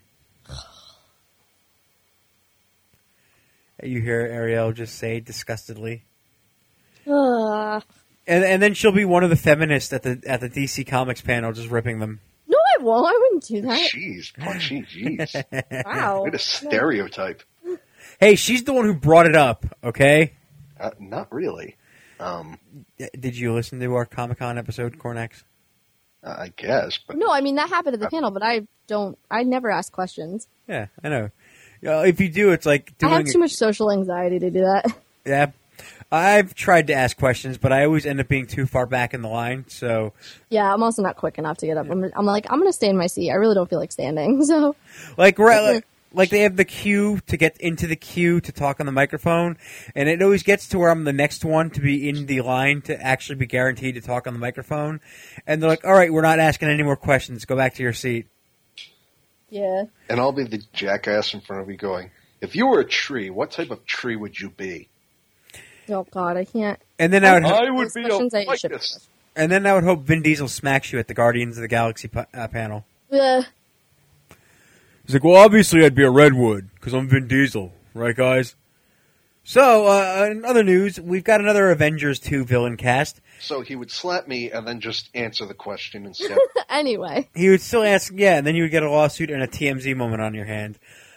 You hear Ariel just say disgustedly, Ugh. and then she'll be one of the feminists at the DC Comics panel, just ripping them. No, I won't. I wouldn't do that. Jeez. Wow. What a stereotype. Hey, she's the one who brought it up. Okay. Not really. Did you listen to our Comic-Con episode, Cornax? I guess, but No, I mean, that happened at the panel, but I never ask questions. Yeah, I know. If you do, it's like doing. I have too much social anxiety to do that. Yeah, I've tried to ask questions, but I always end up being too far back in the line. So, Yeah, I'm also not quick enough to get up. I'm like, I'm going to stay in my seat. I really don't feel like standing. So, like they have the queue to get into the queue to talk on the microphone, and it always gets to where I'm the next one to be in the line to actually be guaranteed to talk on the microphone. And they're like, "All right, we're not asking any more questions. Go back to your seat." yeah. and I'll be the jackass in front of you going, if you were a tree, what type of tree would you be? Oh, God, I can't. And then I would Those questions I should- And then I would hope Vin Diesel smacks you at the Guardians of the Galaxy panel. Ugh. He's like, well, obviously I'd be a Redwood, because I'm Vin Diesel. Right, guys? So, in other news, we've got another Avengers 2 villain cast. So he would slap me and then just answer the question instead. Anyway. He would still ask, yeah, and then you would get a lawsuit and a TMZ moment on your hand.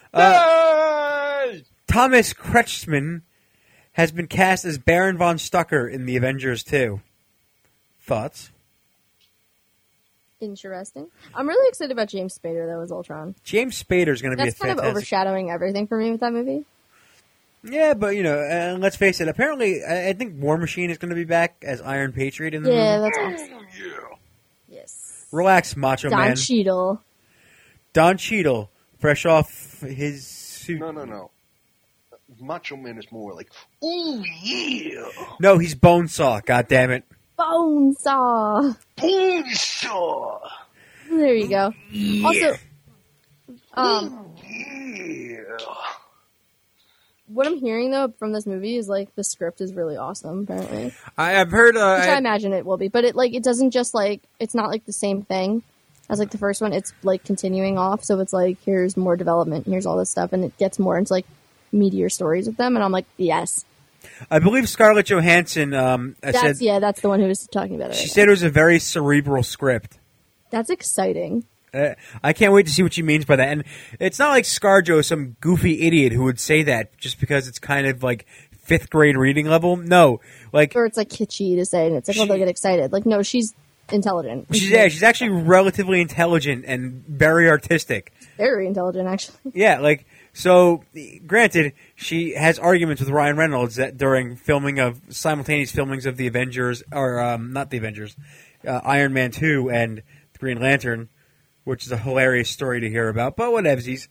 Thomas Kretschmann has been cast as Baron von Stucker in the Avengers 2. Thoughts? Interesting. I'm really excited about James Spader, though, as Ultron. James Spader's going to be a That's kind of fantastic... overshadowing everything for me with that movie. Yeah, but, let's face it, apparently, I think War Machine is going to be back as Iron Patriot in the movie. Yeah, that's awesome. Yes. Relax, Macho Don Man. Cheadle. Don Cheadle, fresh off his suit. No. Macho Man is more like, ooh, yeah. No, he's Bonesaw, goddammit. Bonesaw. Bonesaw. There you go. Yeah. Also, what I'm hearing, though, from this movie is, like, the script is really awesome, apparently. I've heard... Which I imagine it will be. But it doesn't just, like... It's not, like, the same thing as, like, the first one. It's, like, continuing off. So it's, like, here's more development. Here's all this stuff. And it gets more into, like, meatier stories with them. And I'm like, yes. I believe Scarlett Johansson That's the one who was talking about it. She said it was a very cerebral script. That's exciting. I can't wait to see what she means by that. And it's not like ScarJo, some goofy idiot who would say that just because it's kind of like 5th grade reading level. No, like, or it's like kitschy to say, and it's like, they'll get excited. Like, no, she's intelligent. She's actually relatively intelligent and very artistic. Very intelligent, actually. Yeah, like, so granted, she has arguments with Ryan Reynolds that during simultaneous filmings of the Avengers, or not the Avengers, Iron Man 2 and the Green Lantern, which is a hilarious story to hear about, but whatevsies.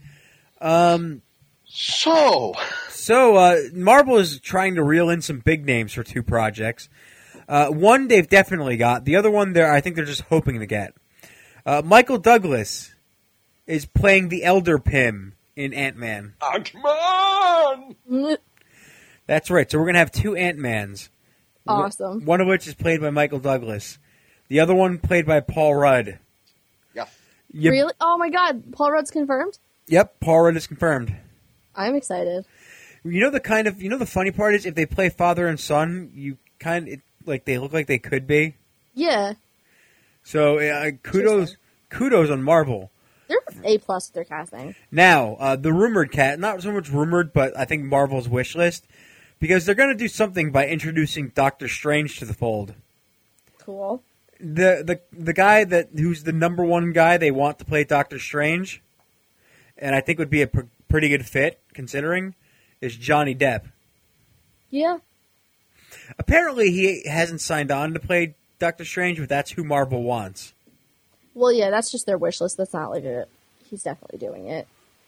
So Marvel is trying to reel in some big names for 2 projects. One they've definitely got. The other one, I think they're just hoping to get. Michael Douglas is playing the Elder Pym in Ant-Man. Ant-Man! That's right. So we're going to have 2 Ant-Mans. Awesome. One of which is played by Michael Douglas. The other one played by Paul Rudd. Yeah. Really? Oh my God. Paul Rudd's confirmed? Yep, Paul Rudd is confirmed. I'm excited. The funny part is if they play father and son, they look like they could be. Yeah. So kudos on Marvel. They're A+ with their casting. Now, the rumored not so much rumored, but I think Marvel's wish list, because they're going to do something by introducing Doctor Strange to the fold. Cool. The guy who's the number 1 guy they want to play Doctor Strange, and I think would be a pretty good fit considering, is Johnny Depp. Yeah. Apparently he hasn't signed on to play Doctor Strange, but that's who Marvel wants. Well, yeah, that's just their wish list. That's not like he's definitely doing it.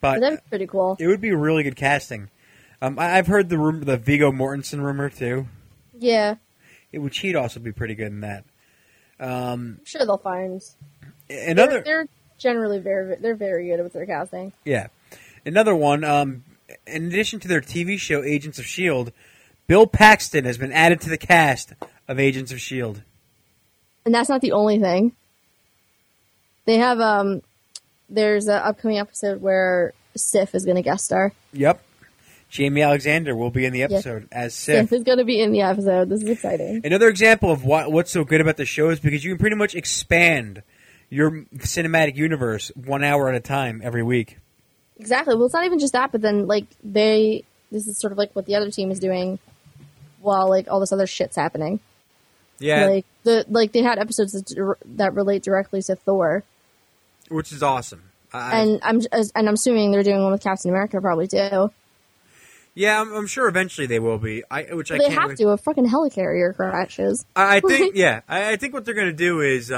But That's pretty cool. It would be really good casting. I've heard the Viggo Mortensen rumor too. Yeah. Which he'd also be pretty good in that. I'm sure they'll find. Another. They're generally they're very good with their casting. Yeah. Another one. In addition to their TV show Agents of S.H.I.E.L.D., Bill Paxton has been added to the cast of Agents of S.H.I.E.L.D. And that's not the only thing. They have there's an upcoming episode where Sif is going to guest star. Yep. Jamie Alexander will be in the episode as Sif. Sif is going to be in the episode. This is exciting. Another example of what's so good about the show is because you can pretty much expand your cinematic universe 1 hour at a time every week. Exactly. Well, it's not even just that, but then this is sort of like what the other team is doing while all this other shit's happening. Yeah. They had episodes that relate directly to Thor, which is awesome. And I'm assuming they're doing one with Captain America probably too. Yeah, I'm sure eventually they will be. They have to. A fucking helicarrier crashes. I think. Yeah, I think what they're going to do is,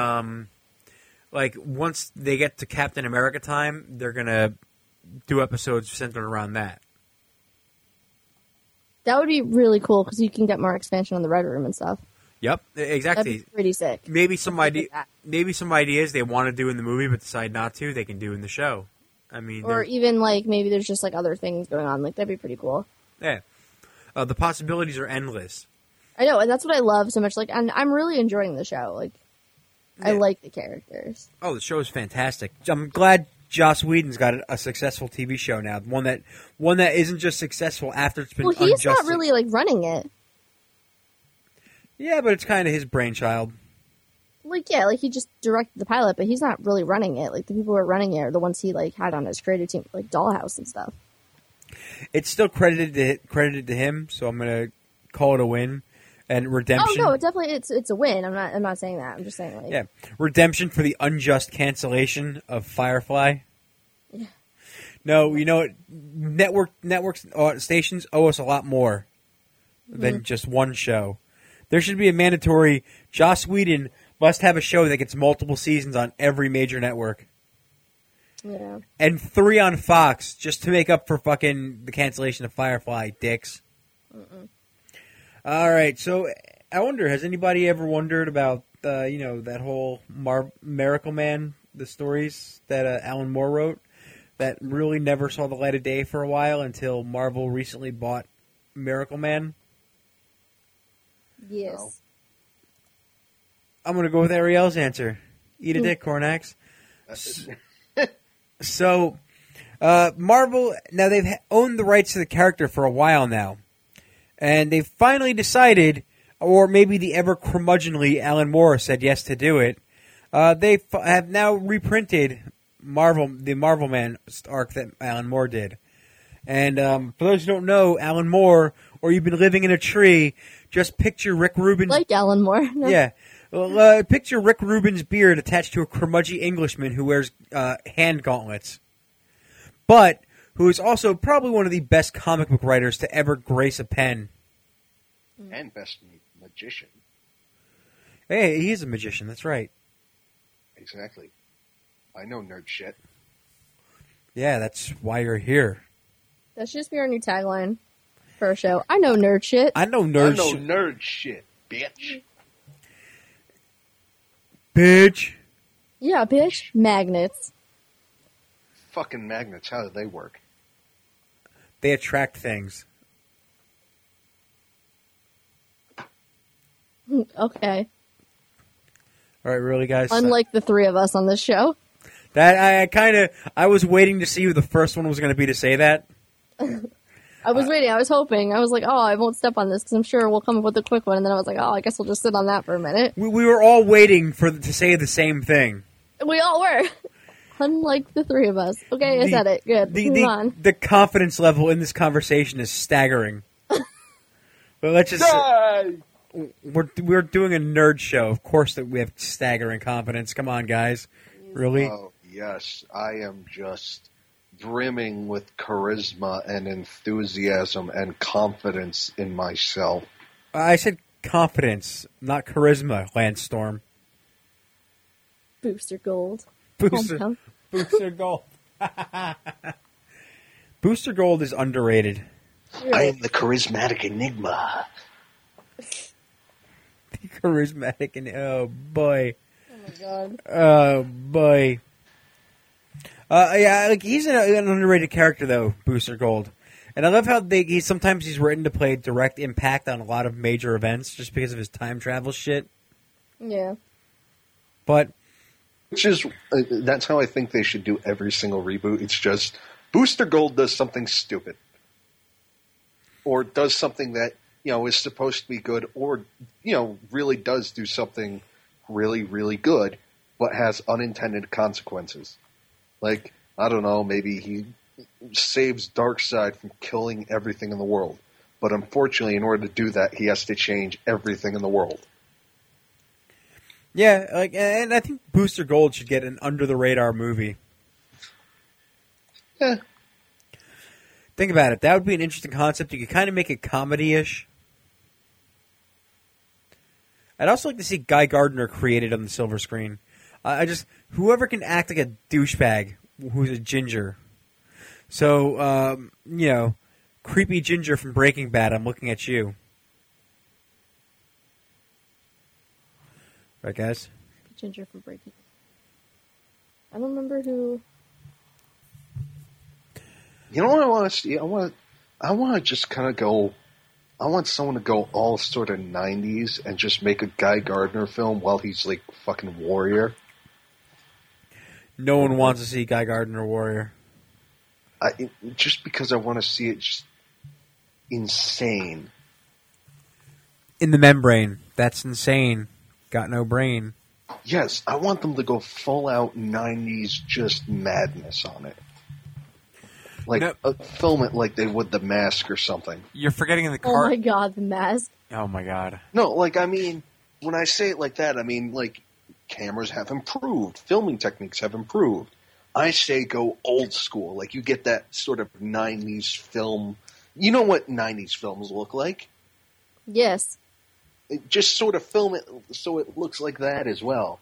once they get to Captain America time, they're going to do episodes centered around that. That would be really cool because you can get more expansion on the Red Room and stuff. Yep, exactly. That'd be pretty sick. Maybe some ideas they want to do in the movie but decide not to, they can do in the show. I mean, or even maybe there's just other things going on. That'd be pretty cool. Yeah, the possibilities are endless. I know, and that's what I love so much. And I'm really enjoying the show. I like the characters. Oh, the show is fantastic. I'm glad Joss Whedon's got a successful TV show now. One that isn't just successful after it's been. Well, he's not really running it. Yeah, but it's kind of his brainchild. He just directed the pilot, but he's not really running it. The people who are running it are the ones he had on his creative team, Dollhouse and stuff. It's still credited to him, so I'm gonna call it a win. And redemption. Oh no, definitely it's a win. I'm not saying that. I'm just saying redemption for the unjust cancellation of Firefly. Yeah. No, you know what? Networks stations owe us a lot more than just one show. There should be a mandatory. Joss Whedon must have a show that gets multiple seasons on every major network. Yeah. And 3 on Fox just to make up for fucking the cancellation of Firefly, dicks. All right, so I wonder, has anybody ever wondered about that whole Miracle Man, the stories that Alan Moore wrote that really never saw the light of day for a while until Marvel recently bought Miracle Man? Yes. No. I'm going to go with Ariel's answer. Eat a dick, Cornax. So, Marvel, now they've owned the rights to the character for a while now. And they've finally decided, or maybe the ever curmudgeonly Alan Moore said yes to do it. They have now reprinted the Marvel Man arc that Alan Moore did. And for those who don't know, Alan Moore, or you've been living in a tree, just picture Rick Rubin's... Like Alan Moore. No. Yeah. Well, picture Rick Rubin's beard attached to a curmudgeon Englishman who wears hand gauntlets. But who is also probably one of the best comic book writers to ever grace a pen. And best magician. Hey, he is a magician, that's right. Exactly. I know nerd shit. Yeah, that's why you're here. That should just be our new tagline for our show. I know nerd shit. I know nerd shit. I know nerd shit, bitch. Bitch. Yeah, bitch. Magnets. Fucking magnets, how do they work? They attract things. Okay. All right, really, guys? Unlike the three of us on this show. That I was waiting to see who the first one was going to be to say that. I was waiting. I was hoping. I was like, oh, I won't step on this because I'm sure we'll come up with a quick one. And then I was like, oh, I guess we'll just sit on that for a minute. We were all waiting to say the same thing. We all were. Unlike the three of us. Okay, I said it. Good. Move on. The confidence level in this conversation is staggering. But let's just... We're doing a nerd show. Of course that we have staggering confidence. Come on, guys. Really? Oh, yes. I am just brimming with charisma and enthusiasm and confidence in myself. I said confidence, not charisma, Lance Storm. Booster Gold. Booster Gold. Booster Gold is underrated. I am the charismatic enigma. The charismatic and oh boy. Oh my god. Oh boy. Yeah, like he's an underrated character though, Booster Gold, and I love how sometimes he's written to play direct impact on a lot of major events just because of his time travel shit. Yeah. But which is that's how I think they should do every single reboot. It's just Booster Gold does something stupid, or does something that is supposed to be good, or really does do something really, really good, but has unintended consequences. Like, I don't know, maybe he saves Darkseid from killing everything in the world. But unfortunately, in order to do that, he has to change everything in the world. Yeah, and I think Booster Gold should get an under-the-radar movie. Yeah. Think about it. That would be an interesting concept. You could kind of make it comedy-ish. I'd also like to see Guy Gardner created on the silver screen. Whoever can act like a douchebag who's a ginger. So, creepy ginger from Breaking Bad, I'm looking at you. Right, guys? Ginger from Breaking. I don't remember who. You know what I want to see? I want to just kind of go. I want someone to go all sort of 90s and just make a Guy Gardner film while he's like fucking Warrior. No one wants to see Guy Gardner Warrior. Just because I want to see it just insane. In the membrane. That's insane. Got no brain. Yes, I want them to go full out 90s just madness on it. Like, film it like they would The Mask or something. You're forgetting the Oh my god, The Mask. Oh my god. No, I mean, when I say it like that, I mean, cameras have improved. Filming techniques have improved. I say go old school. Like, you get that sort of 90s film. You know what 90s films look like? Yes. Just sort of film it so it looks like that as well.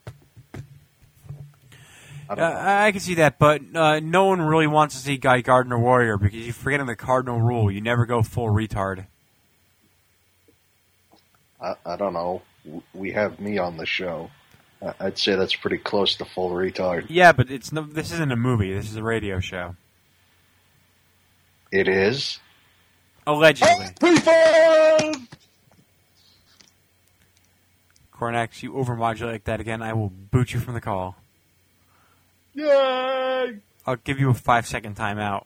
I can see that, but no one really wants to see Guy Gardner Warrior because you're forgetting the cardinal rule. You never go full retard. I don't know. We have me on the show. I'd say that's pretty close to full retard. Yeah, but this isn't a movie. This is a radio show. It is? Allegedly. People! Cornax, you overmodulate like that again, I will boot you from the call. Yay! I'll give you a 5-second timeout.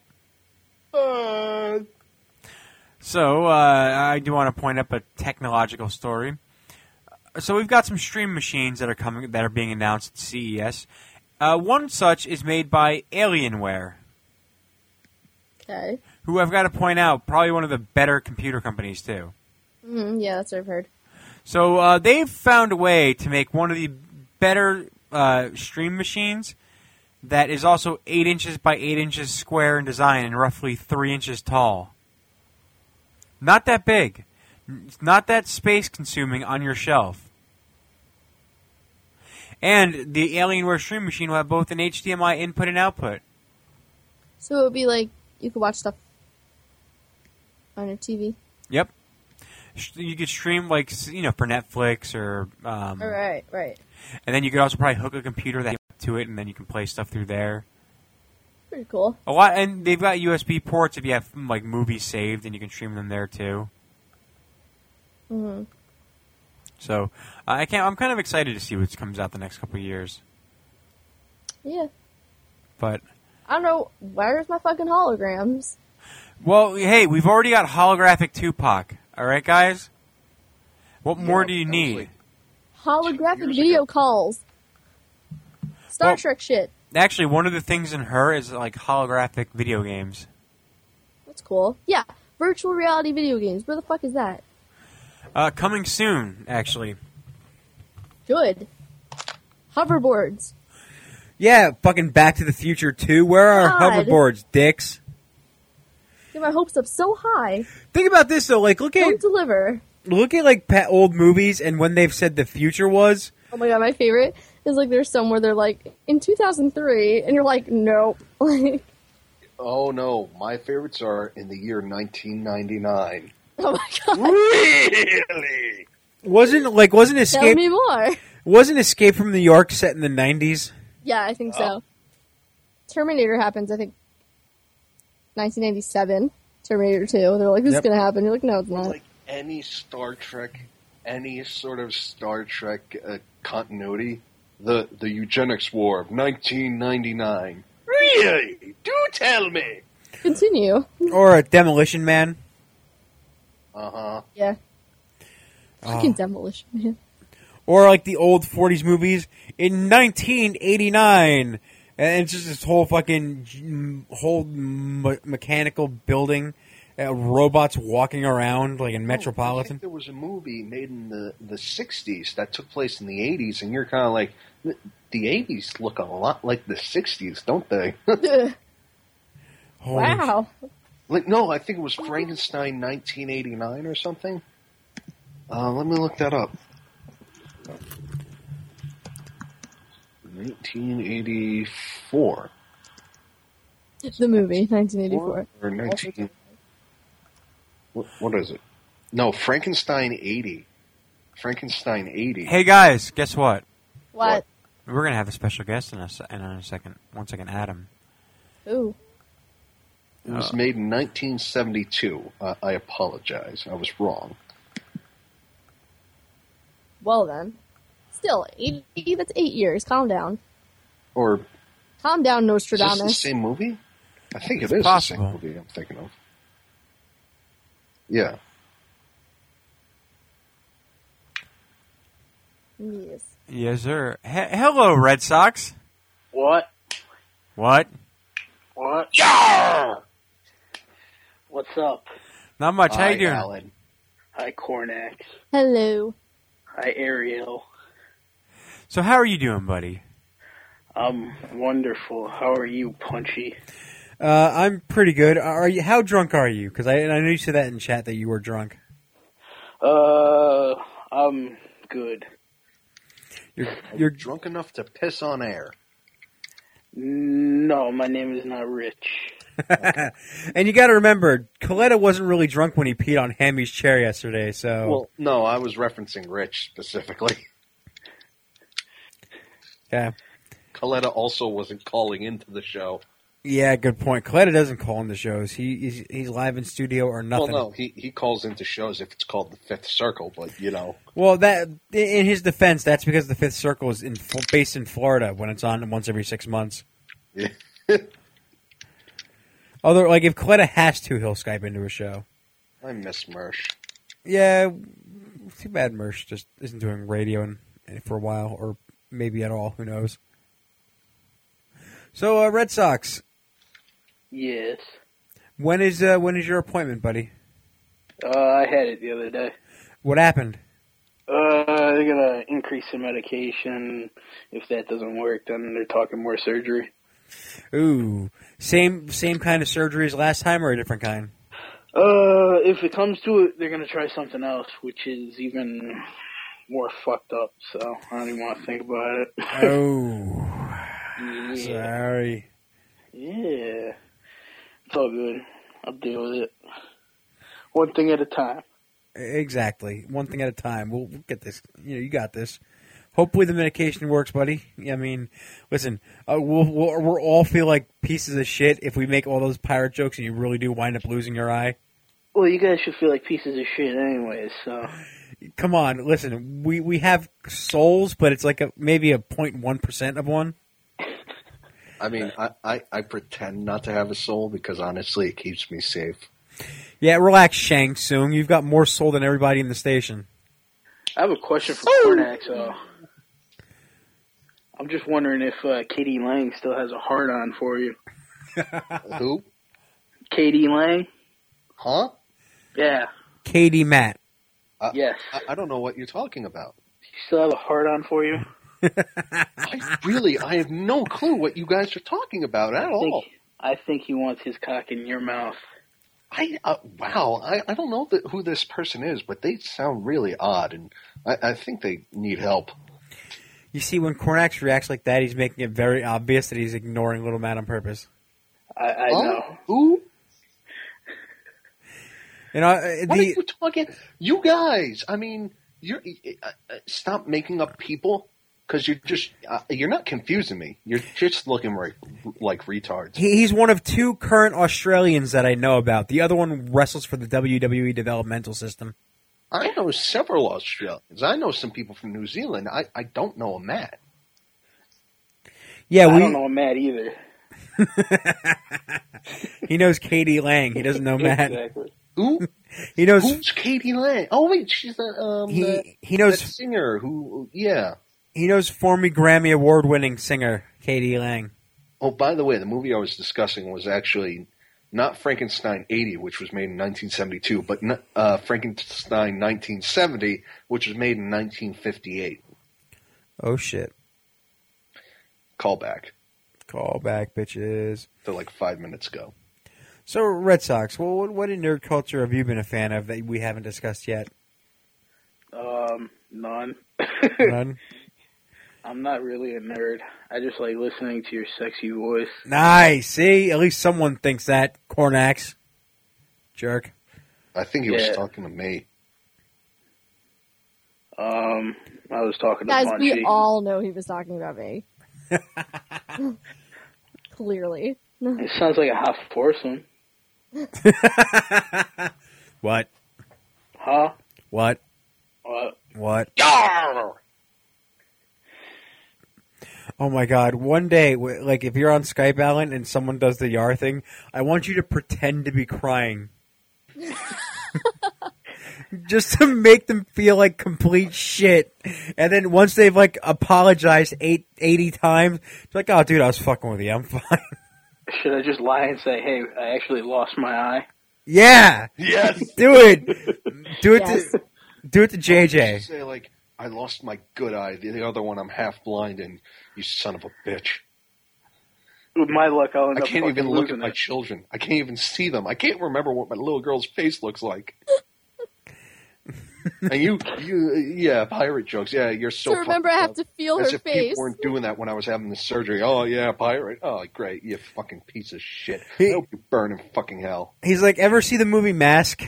So, I do want to point up a technological story. So we've got some stream machines that are being announced at CES. One such is made by Alienware. Okay. Who I've got to point out, probably one of the better computer companies too. Yeah, that's what I've heard. So they've found a way to make one of the better stream machines that is also 8 inches by 8 inches square in design and roughly 3 inches tall. Not that big. It's not that space consuming on your shelf. And the Alienware stream machine will have both an HDMI input and output. So it would be like you could watch stuff on your TV? Yep. You could stream for Netflix or... Right. And then you could also probably hook a computer to it, and then you can play stuff through there. Pretty cool. A lot, and they've got USB ports if you have movies saved, and you can stream them there too. Mm-hmm. So I'm kind of excited to see what comes out the next couple of years. Yeah. But I don't know. Where's my fucking holograms? Well, hey, we've already got holographic Tupac. All right, guys. What more do you need? Holographic video calls. Star Trek shit. Actually, one of the things in her is holographic video games. That's cool. Yeah, virtual reality video games. Where the fuck is that? Coming soon, actually. Good. Hoverboards. Yeah, fucking Back to the Future 2. Where are our hoverboards, dicks? Get my hopes up so high. Think about this though. Look at Don't deliver. Look at old movies and when they've said the future was. Oh my god, my favorite is there's some where they're in 2003, and you're like, nope. Oh no, my favorites are in the year 1999. Oh my god! Really? Wasn't Escape? Tell me more. Wasn't Escape from New York set in the 90s? Yeah, I think so. Terminator happens, I think, 1987. Terminator 2. They're like, this is going to happen. You're like, no, it's not. Like any Star Trek, any sort of Star Trek continuity, the eugenics war of 1999. Really? Do tell me. Continue. Or a Demolition Man. Uh-huh. Yeah. Fucking Demolition Man. Or like the old 40s movies in 1989. And it's just this whole fucking mechanical building, robots walking around like in Metropolitan. I think there was a movie made in the 60s that took place in the 80s, and you're kind of like, the 80s look a lot like the 60s, don't they? Wow. Like, no, I think it was Frankenstein 1989 or something. Let me look that up. 1984. The movie, 1984. Or 19... What is it? No, Frankenstein 80. Frankenstein 80. Hey guys, guess what? What? We're gonna have a special guest in a second. 1 second, Adam. Ooh. It was made in 1972. I apologize. I was wrong. Well then. Still, 80, that's 8 years. Calm down. Or... Calm down, Nostradamus. Is this the same movie? I think It's it is possible. the same movie I'm thinking of. Yeah. Yes. Yes, sir. Hello, Red Sox. What? What? What? Yeah! What's up? Not much. How Hi, you doing? Alan. Hi, Cornax. Hello. Hi, Ariel. So how are you doing, buddy? I'm wonderful. How are you, Punchy? I'm pretty good. Are you? How drunk are you? Because I know you said that in chat that you were drunk. I'm good. You're drunk enough to piss on air. No, my name is not Rich. And you got to remember, Coletta wasn't really drunk when he peed on Hammy's chair yesterday. So Well, no, I was referencing Rich specifically. Yeah. Coletta also wasn't calling into the show. Yeah, good point. Coletta doesn't call in the shows. He's live in studio or nothing. Well, no, he calls into shows if it's called the Fifth Circle, but you know. Well, that in his defense, that's because the Fifth Circle is based in Florida when it's on once every 6 months. Yeah. Although, like, if Coletta has to, he'll Skype into a show. I miss Mersh. Yeah, too bad Mersh just isn't doing radio for a while, or maybe at all. Who knows? So, Red Sox. Yes. When is your appointment, buddy? I had it the other day. What happened? They're gonna increase the medication. If that doesn't work, then they're talking more surgery. Ooh, same kind of surgery as last time, or a different kind? If it comes to it, they're gonna try something else, which is even more fucked up. So I don't even want to think about it. Oh, yeah. Sorry. Yeah, it's all good. I'll deal with it. One thing at a time. Exactly, one thing at a time. We'll get this. You got this. Hopefully the medication works, buddy. I mean, listen, we'll all feel like pieces of shit if we make all those pirate jokes and you really do wind up losing your eye. Well, you guys should feel like pieces of shit anyways, so... Come on, listen, we have souls, but it's like maybe a 0.1% of one. I mean, I pretend not to have a soul because honestly it keeps me safe. Yeah, relax, Shang Tsung. You've got more soul than everybody in the station. I have a question for Cornax, though. I'm just wondering if Katie Lang still has a hard-on for you. Who? Katie Lang. Huh? Yeah. Katie Matt. Yes. I don't know what you're talking about. She still have a hard-on for you? I have no clue what you guys are talking about at all. I think he wants his cock in your mouth. Wow. I don't know who this person is, but they sound really odd, and I think they need help. You see, when Cornax reacts like that, he's making it very obvious that he's ignoring Little Matt on purpose. I know. Who? You know, What are you talking? You guys, I mean, stop making up people because you're not confusing me. You're just looking like retards. He's one of 2 current Australians that I know about. The other one wrestles for the WWE developmental system. I know several Australians. I know some people from New Zealand. I don't know a Matt. Yeah, I don't know a Matt either. He knows Katie Lang. He doesn't know Matt. Exactly. Who? He knows Who's Katie Lang? Oh wait, she's he knows that singer who. Yeah, he knows former Grammy Award-winning singer Katie Lang. Oh, by the way, the movie I was discussing was actually not Frankenstein 80, which was made in 1972, but Frankenstein 1970, which was made in 1958. Oh shit! Callback, bitches. To like 5 minutes ago. So, Red Sox, well, what in nerd culture have you been a fan of that we haven't discussed yet? None. None? I'm not really a nerd. I just like listening to your sexy voice. Nice. See? At least someone thinks that. Cornax. Jerk. I think he was talking to me. I was talking to Guys, Punchy. we all know he was talking about me. Clearly. It sounds like a half foursome. What? Huh? What? What? Yarr! Oh my God! One day, like if you're on Skype, Alan, and someone does the Yar thing, I want you to pretend to be crying, just to make them feel like complete shit. And then once they've like apologized 80 times, it's like, "Oh, dude, I was fucking with you. I'm fine." Should I just lie and say, "Hey, I actually lost my eye"? Yeah. Yes. Do it. Do it. Yes. Do it to JJ. Say like, I lost my good eye. The other one, I'm half blind, and you son of a bitch. With my luck, I'll end I up can't fucking even look at losing my it. children. I can't even see them. I can't remember what my little girl's face looks like. And yeah, pirate jokes. Yeah, you're so. So remember, I have to feel as her if face. people weren't doing that when I was having the surgery. Oh yeah, pirate. Oh great, you fucking piece of shit. He- I hope you burn in fucking hell. He's like, ever see the movie Mask?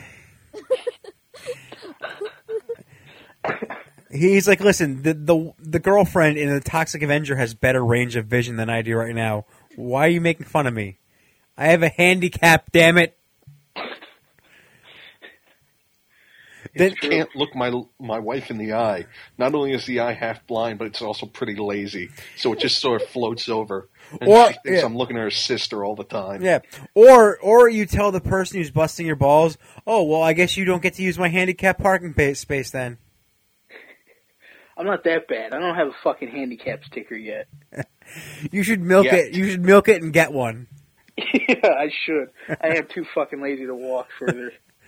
He's like, listen, the girlfriend in the Toxic Avenger has better range of vision than I do right now. Why are you making fun of me? I have a handicap, damn it. You can't look my wife in the eye. Not only is the eye half blind, but it's also pretty lazy. So it just sort of floats over. And Or- she thinks yeah. I'm looking at her sister all the time. Yeah, or you tell the person who's busting your balls, oh, well, I guess you don't get to use my handicap parking space then. I'm not that bad. I don't have a fucking handicap sticker yet. You should milk Yeah. it. You should milk it and get one. Yeah, I should. I am too fucking lazy to walk further.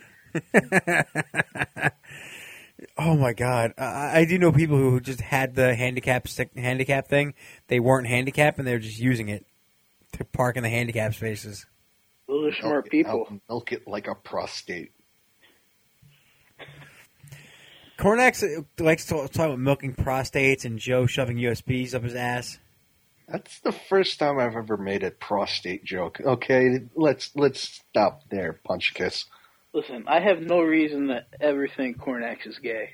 Oh my God, I do know people who just had the handicap thing. They weren't handicapped and they were just using it to park in the handicap spaces. Those are smart people. Milk it like a prostate. Cornax likes to talk about milking prostates and Joe shoving USBs up his ass. That's the first time I've ever made a prostate joke. Okay, let's stop there, Punch Kiss. Listen, I have no reason to ever think Cornax is gay.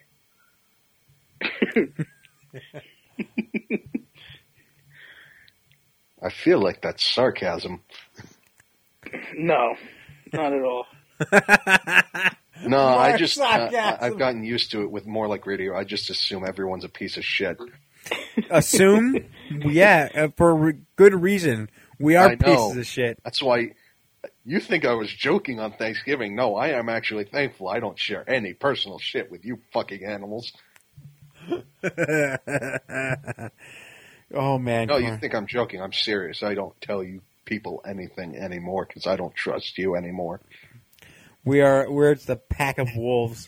I feel like that's sarcasm. No, not at all. No, I More just sarcasm. I've gotten used to it with more like radio. I just assume everyone's a piece of shit. Assume? Yeah, for good reason. We are I know. pieces of shit. That's why you think I was joking on Thanksgiving. No, I am actually thankful I don't share any personal shit with you fucking animals. Oh man! No, you think I'm joking. I'm serious. I don't tell you people anything anymore because I don't trust you anymore. We're the pack of wolves.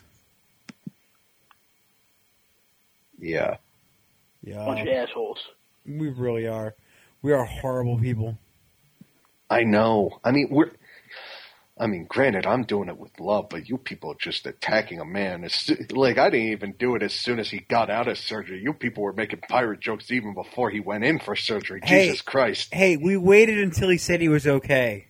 Yeah. Yeah. Bunch of assholes. We really are. We are horrible people. I know. I mean, I mean, granted, I'm doing it with love, but you people are just attacking a man. Like, I didn't even do it as soon as he got out of surgery. You people were making pirate jokes even before he went in for surgery. Hey, Jesus Christ. Hey, we waited until he said he was okay.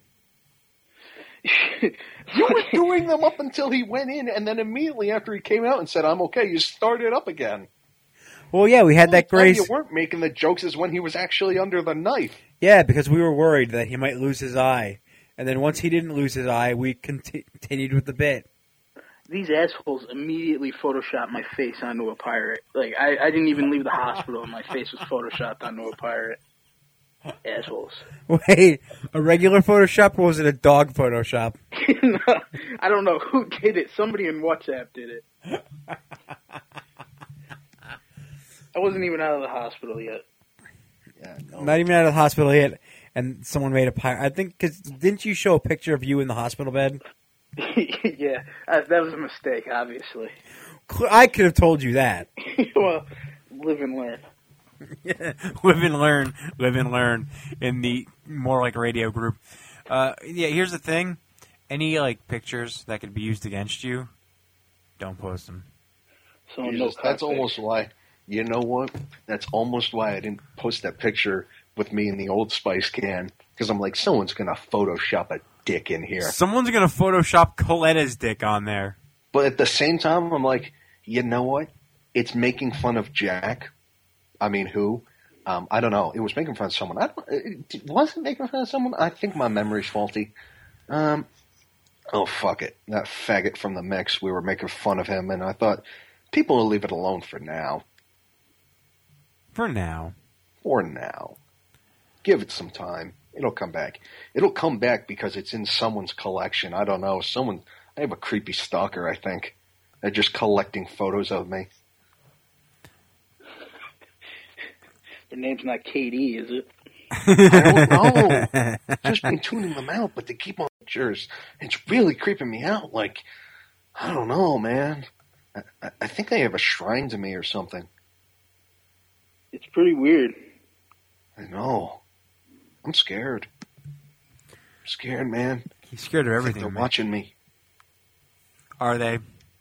You were doing them up until he went in, and then immediately after he came out and said, I'm okay, you started up again. Well, yeah, we had that grace. You weren't making the jokes as when he was actually under the knife. Yeah, because we were worried that he might lose his eye. And then once he didn't lose his eye, we continued with the bit. These assholes immediately photoshopped my face onto a pirate. Like, I didn't even leave the hospital and my face was photoshopped onto a pirate. Assholes. Wait, a regular Photoshop or was it a dog Photoshop? No, I don't know who did it. Somebody in WhatsApp did it. I wasn't even out of the hospital yet. Yeah, no. Not even out of the hospital yet. And someone made a pirate. I think, because didn't you show a picture of you in the hospital bed? Yeah, that was a mistake, obviously. I could have told you that. Well, live and learn. Yeah, live and learn in the More Like Radio group. Yeah, here's the thing. Any, like, pictures that could be used against you, don't post them. So Jesus, that's almost why, you know what? That's almost why I didn't post that picture with me in the Old Spice can, because I'm like, someone's going to Photoshop a dick in here. Someone's going to Photoshop Coletta's dick on there. But at the same time, I'm like, you know what? It's making fun of Jack. I mean, who? I don't know. It was making fun of someone. Was it making fun of someone? I think my memory's faulty. Oh, fuck it. That faggot from the mix, we were making fun of him, and I thought, people will leave it alone for now. For now. Give it some time. It'll come back. It'll come back because it's in someone's collection. I don't know. I have a creepy stalker, I think. They're just collecting photos of me. Their name's not Katie, is it? I don't know. Just been tuning them out, but they keep on pictures. It's really creeping me out. Like, I don't know, man. I think they have a shrine to me or something. It's pretty weird. I know. I'm scared. I'm scared, man. He's scared of everything, they're man. watching me. Are they?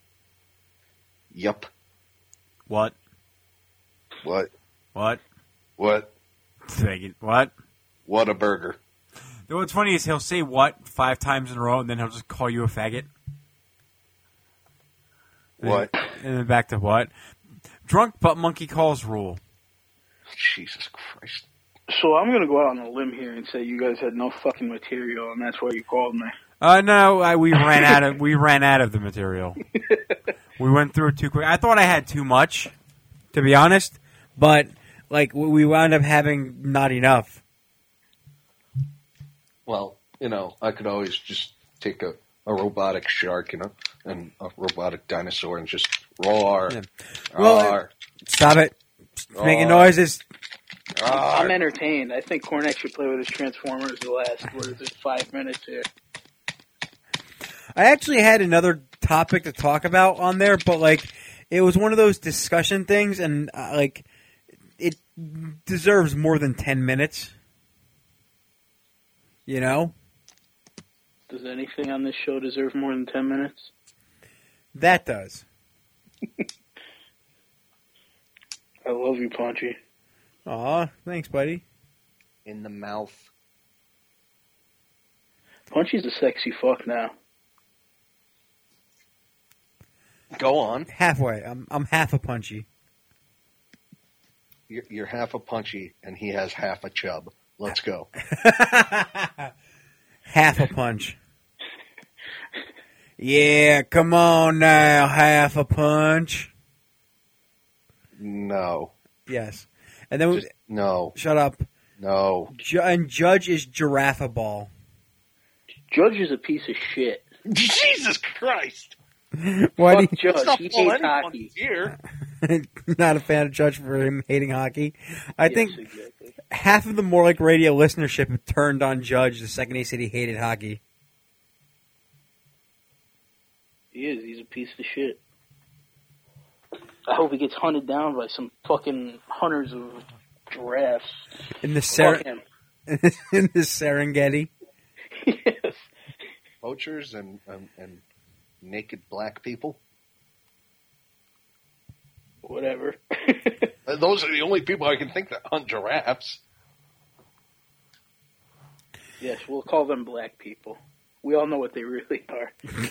Yup. What? What? What? What? What? What a burger. What's funny is he'll say what 5 times in a row, and then he'll just call you a faggot. What? And then back to what? Drunk butt monkey calls rule. Jesus Christ. So I'm going to go out on a limb here and say you guys had no fucking material, and that's why you called me. No, we ran out of the material. We went through it too quick. I thought I had too much, to be honest, but like we wound up having not enough. Well, I could always just take a robotic shark, and a robotic dinosaur and just roar. Yeah. Well, stop it. Roar. Making noises. I'm entertained. I think Cornex should play with his Transformers the last, 5 minutes here. I actually had another topic to talk about on there, but it was one of those discussion things, and it deserves more than 10 minutes. You know? Does anything on this show deserve more than 10 minutes? That does. I love you, Paunchy. Aw, thanks, buddy. In the mouth. Punchy's a sexy fuck now. Go on. Halfway. I'm half a Punchy. You're half a Punchy, and he has half a chub. Let's go. Half a punch. Yeah, come on now, half a punch. No. Yes. And then no. Shut up. No. And Judge is giraffe ball. Judge is a piece of shit. Jesus Christ. Why Fuck Judge. He hates hockey. Here. Not a fan of Judge for him hating hockey. I think exactly. half of the More Like Radio listenership turned on Judge the second he said he hated hockey. He is. He's a piece of shit. I hope he gets hunted down by some fucking hunters of giraffes. In the Fuck him. in the Serengeti. Yes. poachers and naked black people. Whatever. Those are the only people I can think that hunt giraffes. Yes, we'll call them black people. We all know what they really are.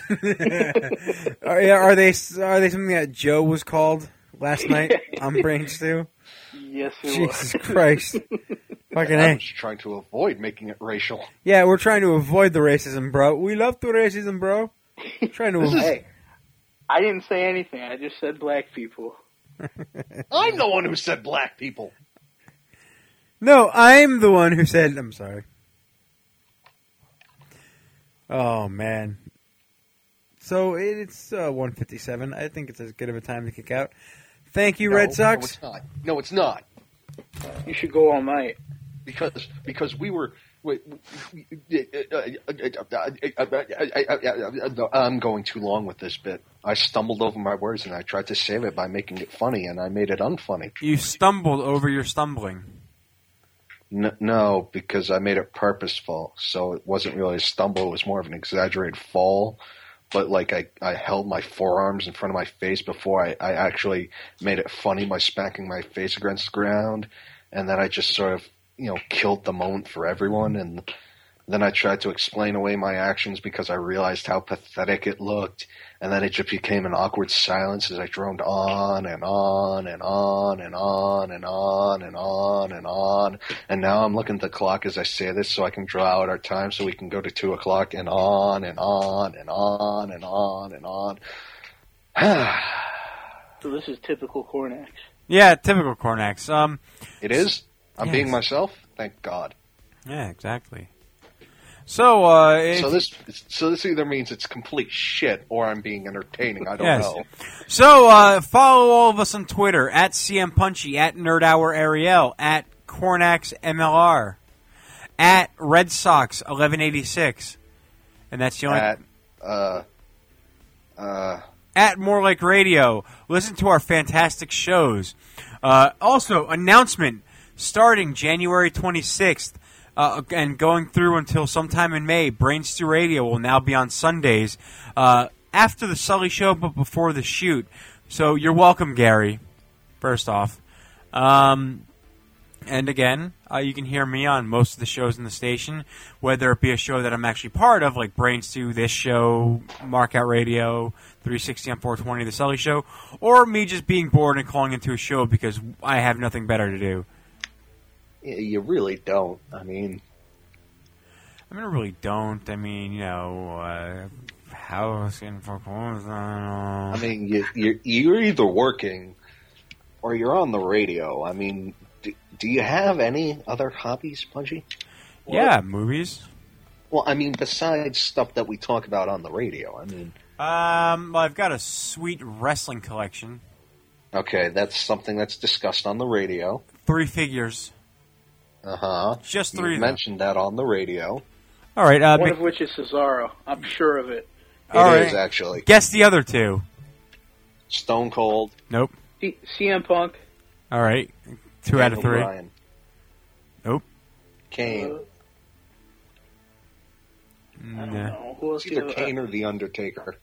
Are they something that Joe was called last night on Brain Stew? Yes, it Jesus was. Christ. Fucking I A. was trying to avoid making it racial. Yeah, we're trying to avoid the racism, bro. We love the racism, bro. Trying to Hey, I didn't say anything. I just said black people. I'm the one who said black people. No, I'm the one who said... I'm sorry. Oh, man. So, it's 1:57. I think it's as good of a time to kick out. Thank you, Red Sox. No, it's not. You should go all night. Because we were... I'm going too long with this bit. I stumbled over my words and I tried to save it by making it funny, and I made it unfunny. You stumbled over your stumbling. No, because I made it purposeful, so it wasn't really a stumble. It was more of an exaggerated fall. But like I held my forearms in front of my face before I actually made it funny by smacking my face against the ground, and then I just sort of killed the moment for everyone, and then I tried to explain away my actions because I realized how pathetic it looked, and then it just became an awkward silence as I droned on and on and on and on and on and on and on, and now I'm looking at the clock as I say this so I can draw out our time so we can go to 2 o'clock and on and on and on and on and on. So this is typical Cornax. Yeah, typical Cornax. It is? I'm yes. being myself? Thank God. Yeah, exactly. So, so this either means it's complete shit or I'm being entertaining. I don't know. So, follow all of us on Twitter, at CM Punchy, at NerdHourAriel, at CornaxMLR, at Red Sox 1186. And that's the only... At More Like Radio. Listen to our fantastic shows. Also, announcement, starting January 26th, and going through until sometime in May, Brain Stew Radio will now be on Sundays after the Sully Show, but before the shoot. So you're welcome, Gary, first off. And again, you can hear me on most of the shows in the station, whether it be a show that I'm actually part of, like Brain Stew, this show, Markout Radio, 360 on 420, the Sully Show, or me just being bored and calling into a show because I have nothing better to do. You really don't. I really don't. Housing for... you're either working or you're on the radio. Do you have any other hobbies, Punchy? Yeah, movies. Well, besides stuff that we talk about on the radio, I've got a sweet wrestling collection. Okay, that's something that's discussed on the radio. 3 figures. Uh-huh. Just 3. You mentioned that on the radio. All right. One of which is Cesaro. I'm sure of it. It is, actually. Guess the other 2. Stone Cold. Nope. CM Punk. All right. 2 out of 3. Bryan. Nope. Kane. I don't know. Who else? It's either Kane or The Undertaker.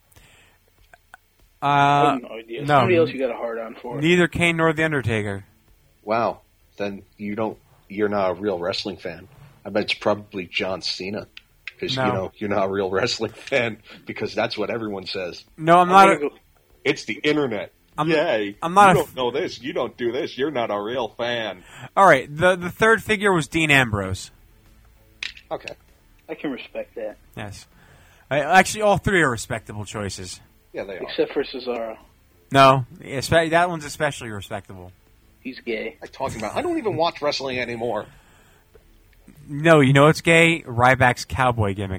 I have no idea. No. Somebody else you got a hard on for. Neither Kane nor The Undertaker. Wow. Then you're not a real wrestling fan. I bet it's probably John Cena. Because, you're not a real wrestling fan. Because that's what everyone says. No, I'm not. It's the internet. Yay. I'm not you don't know this. You don't do this. You're not a real fan. All right. The 3rd figure was Dean Ambrose. Okay. I can respect that. Yes. Actually, all 3 are respectable choices. Yeah, they are. Except for Cesaro. No. That one's especially respectable. He's gay. I'm talking about. I don't even watch wrestling anymore. No, you know what's gay? Ryback's cowboy gimmick.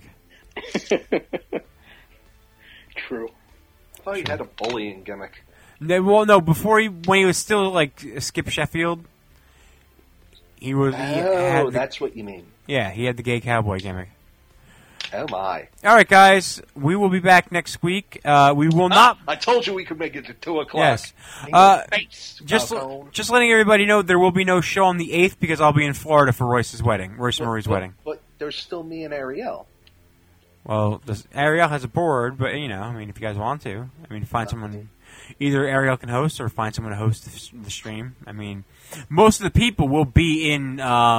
True. I thought he had a bullying gimmick. Well, no. When he was still like Skip Sheffield, he was. That's what you mean. Yeah, he had the gay cowboy gimmick. Oh my! All right, guys, we will be back next week. We will not. I told you we could make it to 2 o'clock. Yes. Just letting everybody know, there will be no show on the 8th because I'll be in Florida for Royce and Marie's wedding. But there's still me and Ariel. Well, Ariel has a board, but, you know, I mean, if you guys want to. I mean, find someone. Either Ariel can host or find someone to host the stream. I mean, most of the people will be in.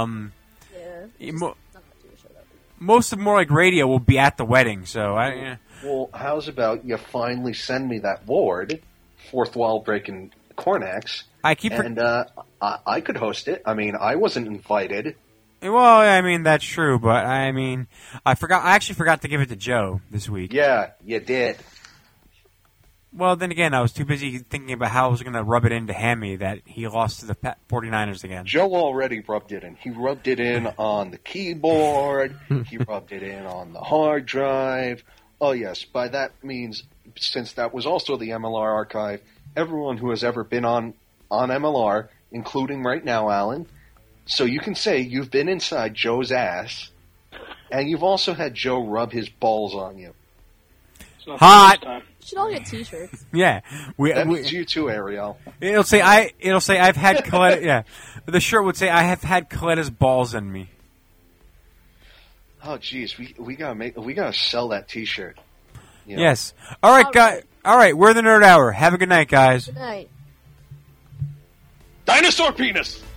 Most of More Like Radio will be at the wedding, so Well, how's about you finally send me that board, fourth wall breaking Cornex, I could host it. I mean, I wasn't invited. Well, I mean, that's true, but I mean, I actually forgot to give it to Joe this week. Yeah, you did. Well, then again, I was too busy thinking about how I was going to rub it into Hammy that he lost to the 49ers again. Joe already rubbed it in. He rubbed it in on the keyboard. He rubbed it in on the hard drive. Oh, yes. By that means, since that was also the MLR archive, everyone who has ever been on MLR, including right now, Alan, so you can say you've been inside Joe's ass, and you've also had Joe rub his balls on you. Hot! We should all get T-shirts. Yeah, that means you too, Ariel. It'll say I've had Coletta. Yeah, the shirt would say I have had Coletta's balls in me. Oh, geez, we gotta sell that T-shirt. You know? Yes. All right, guys. All right, we're the Nerd Hour. Have a good night, guys. Good night. Dinosaur penis.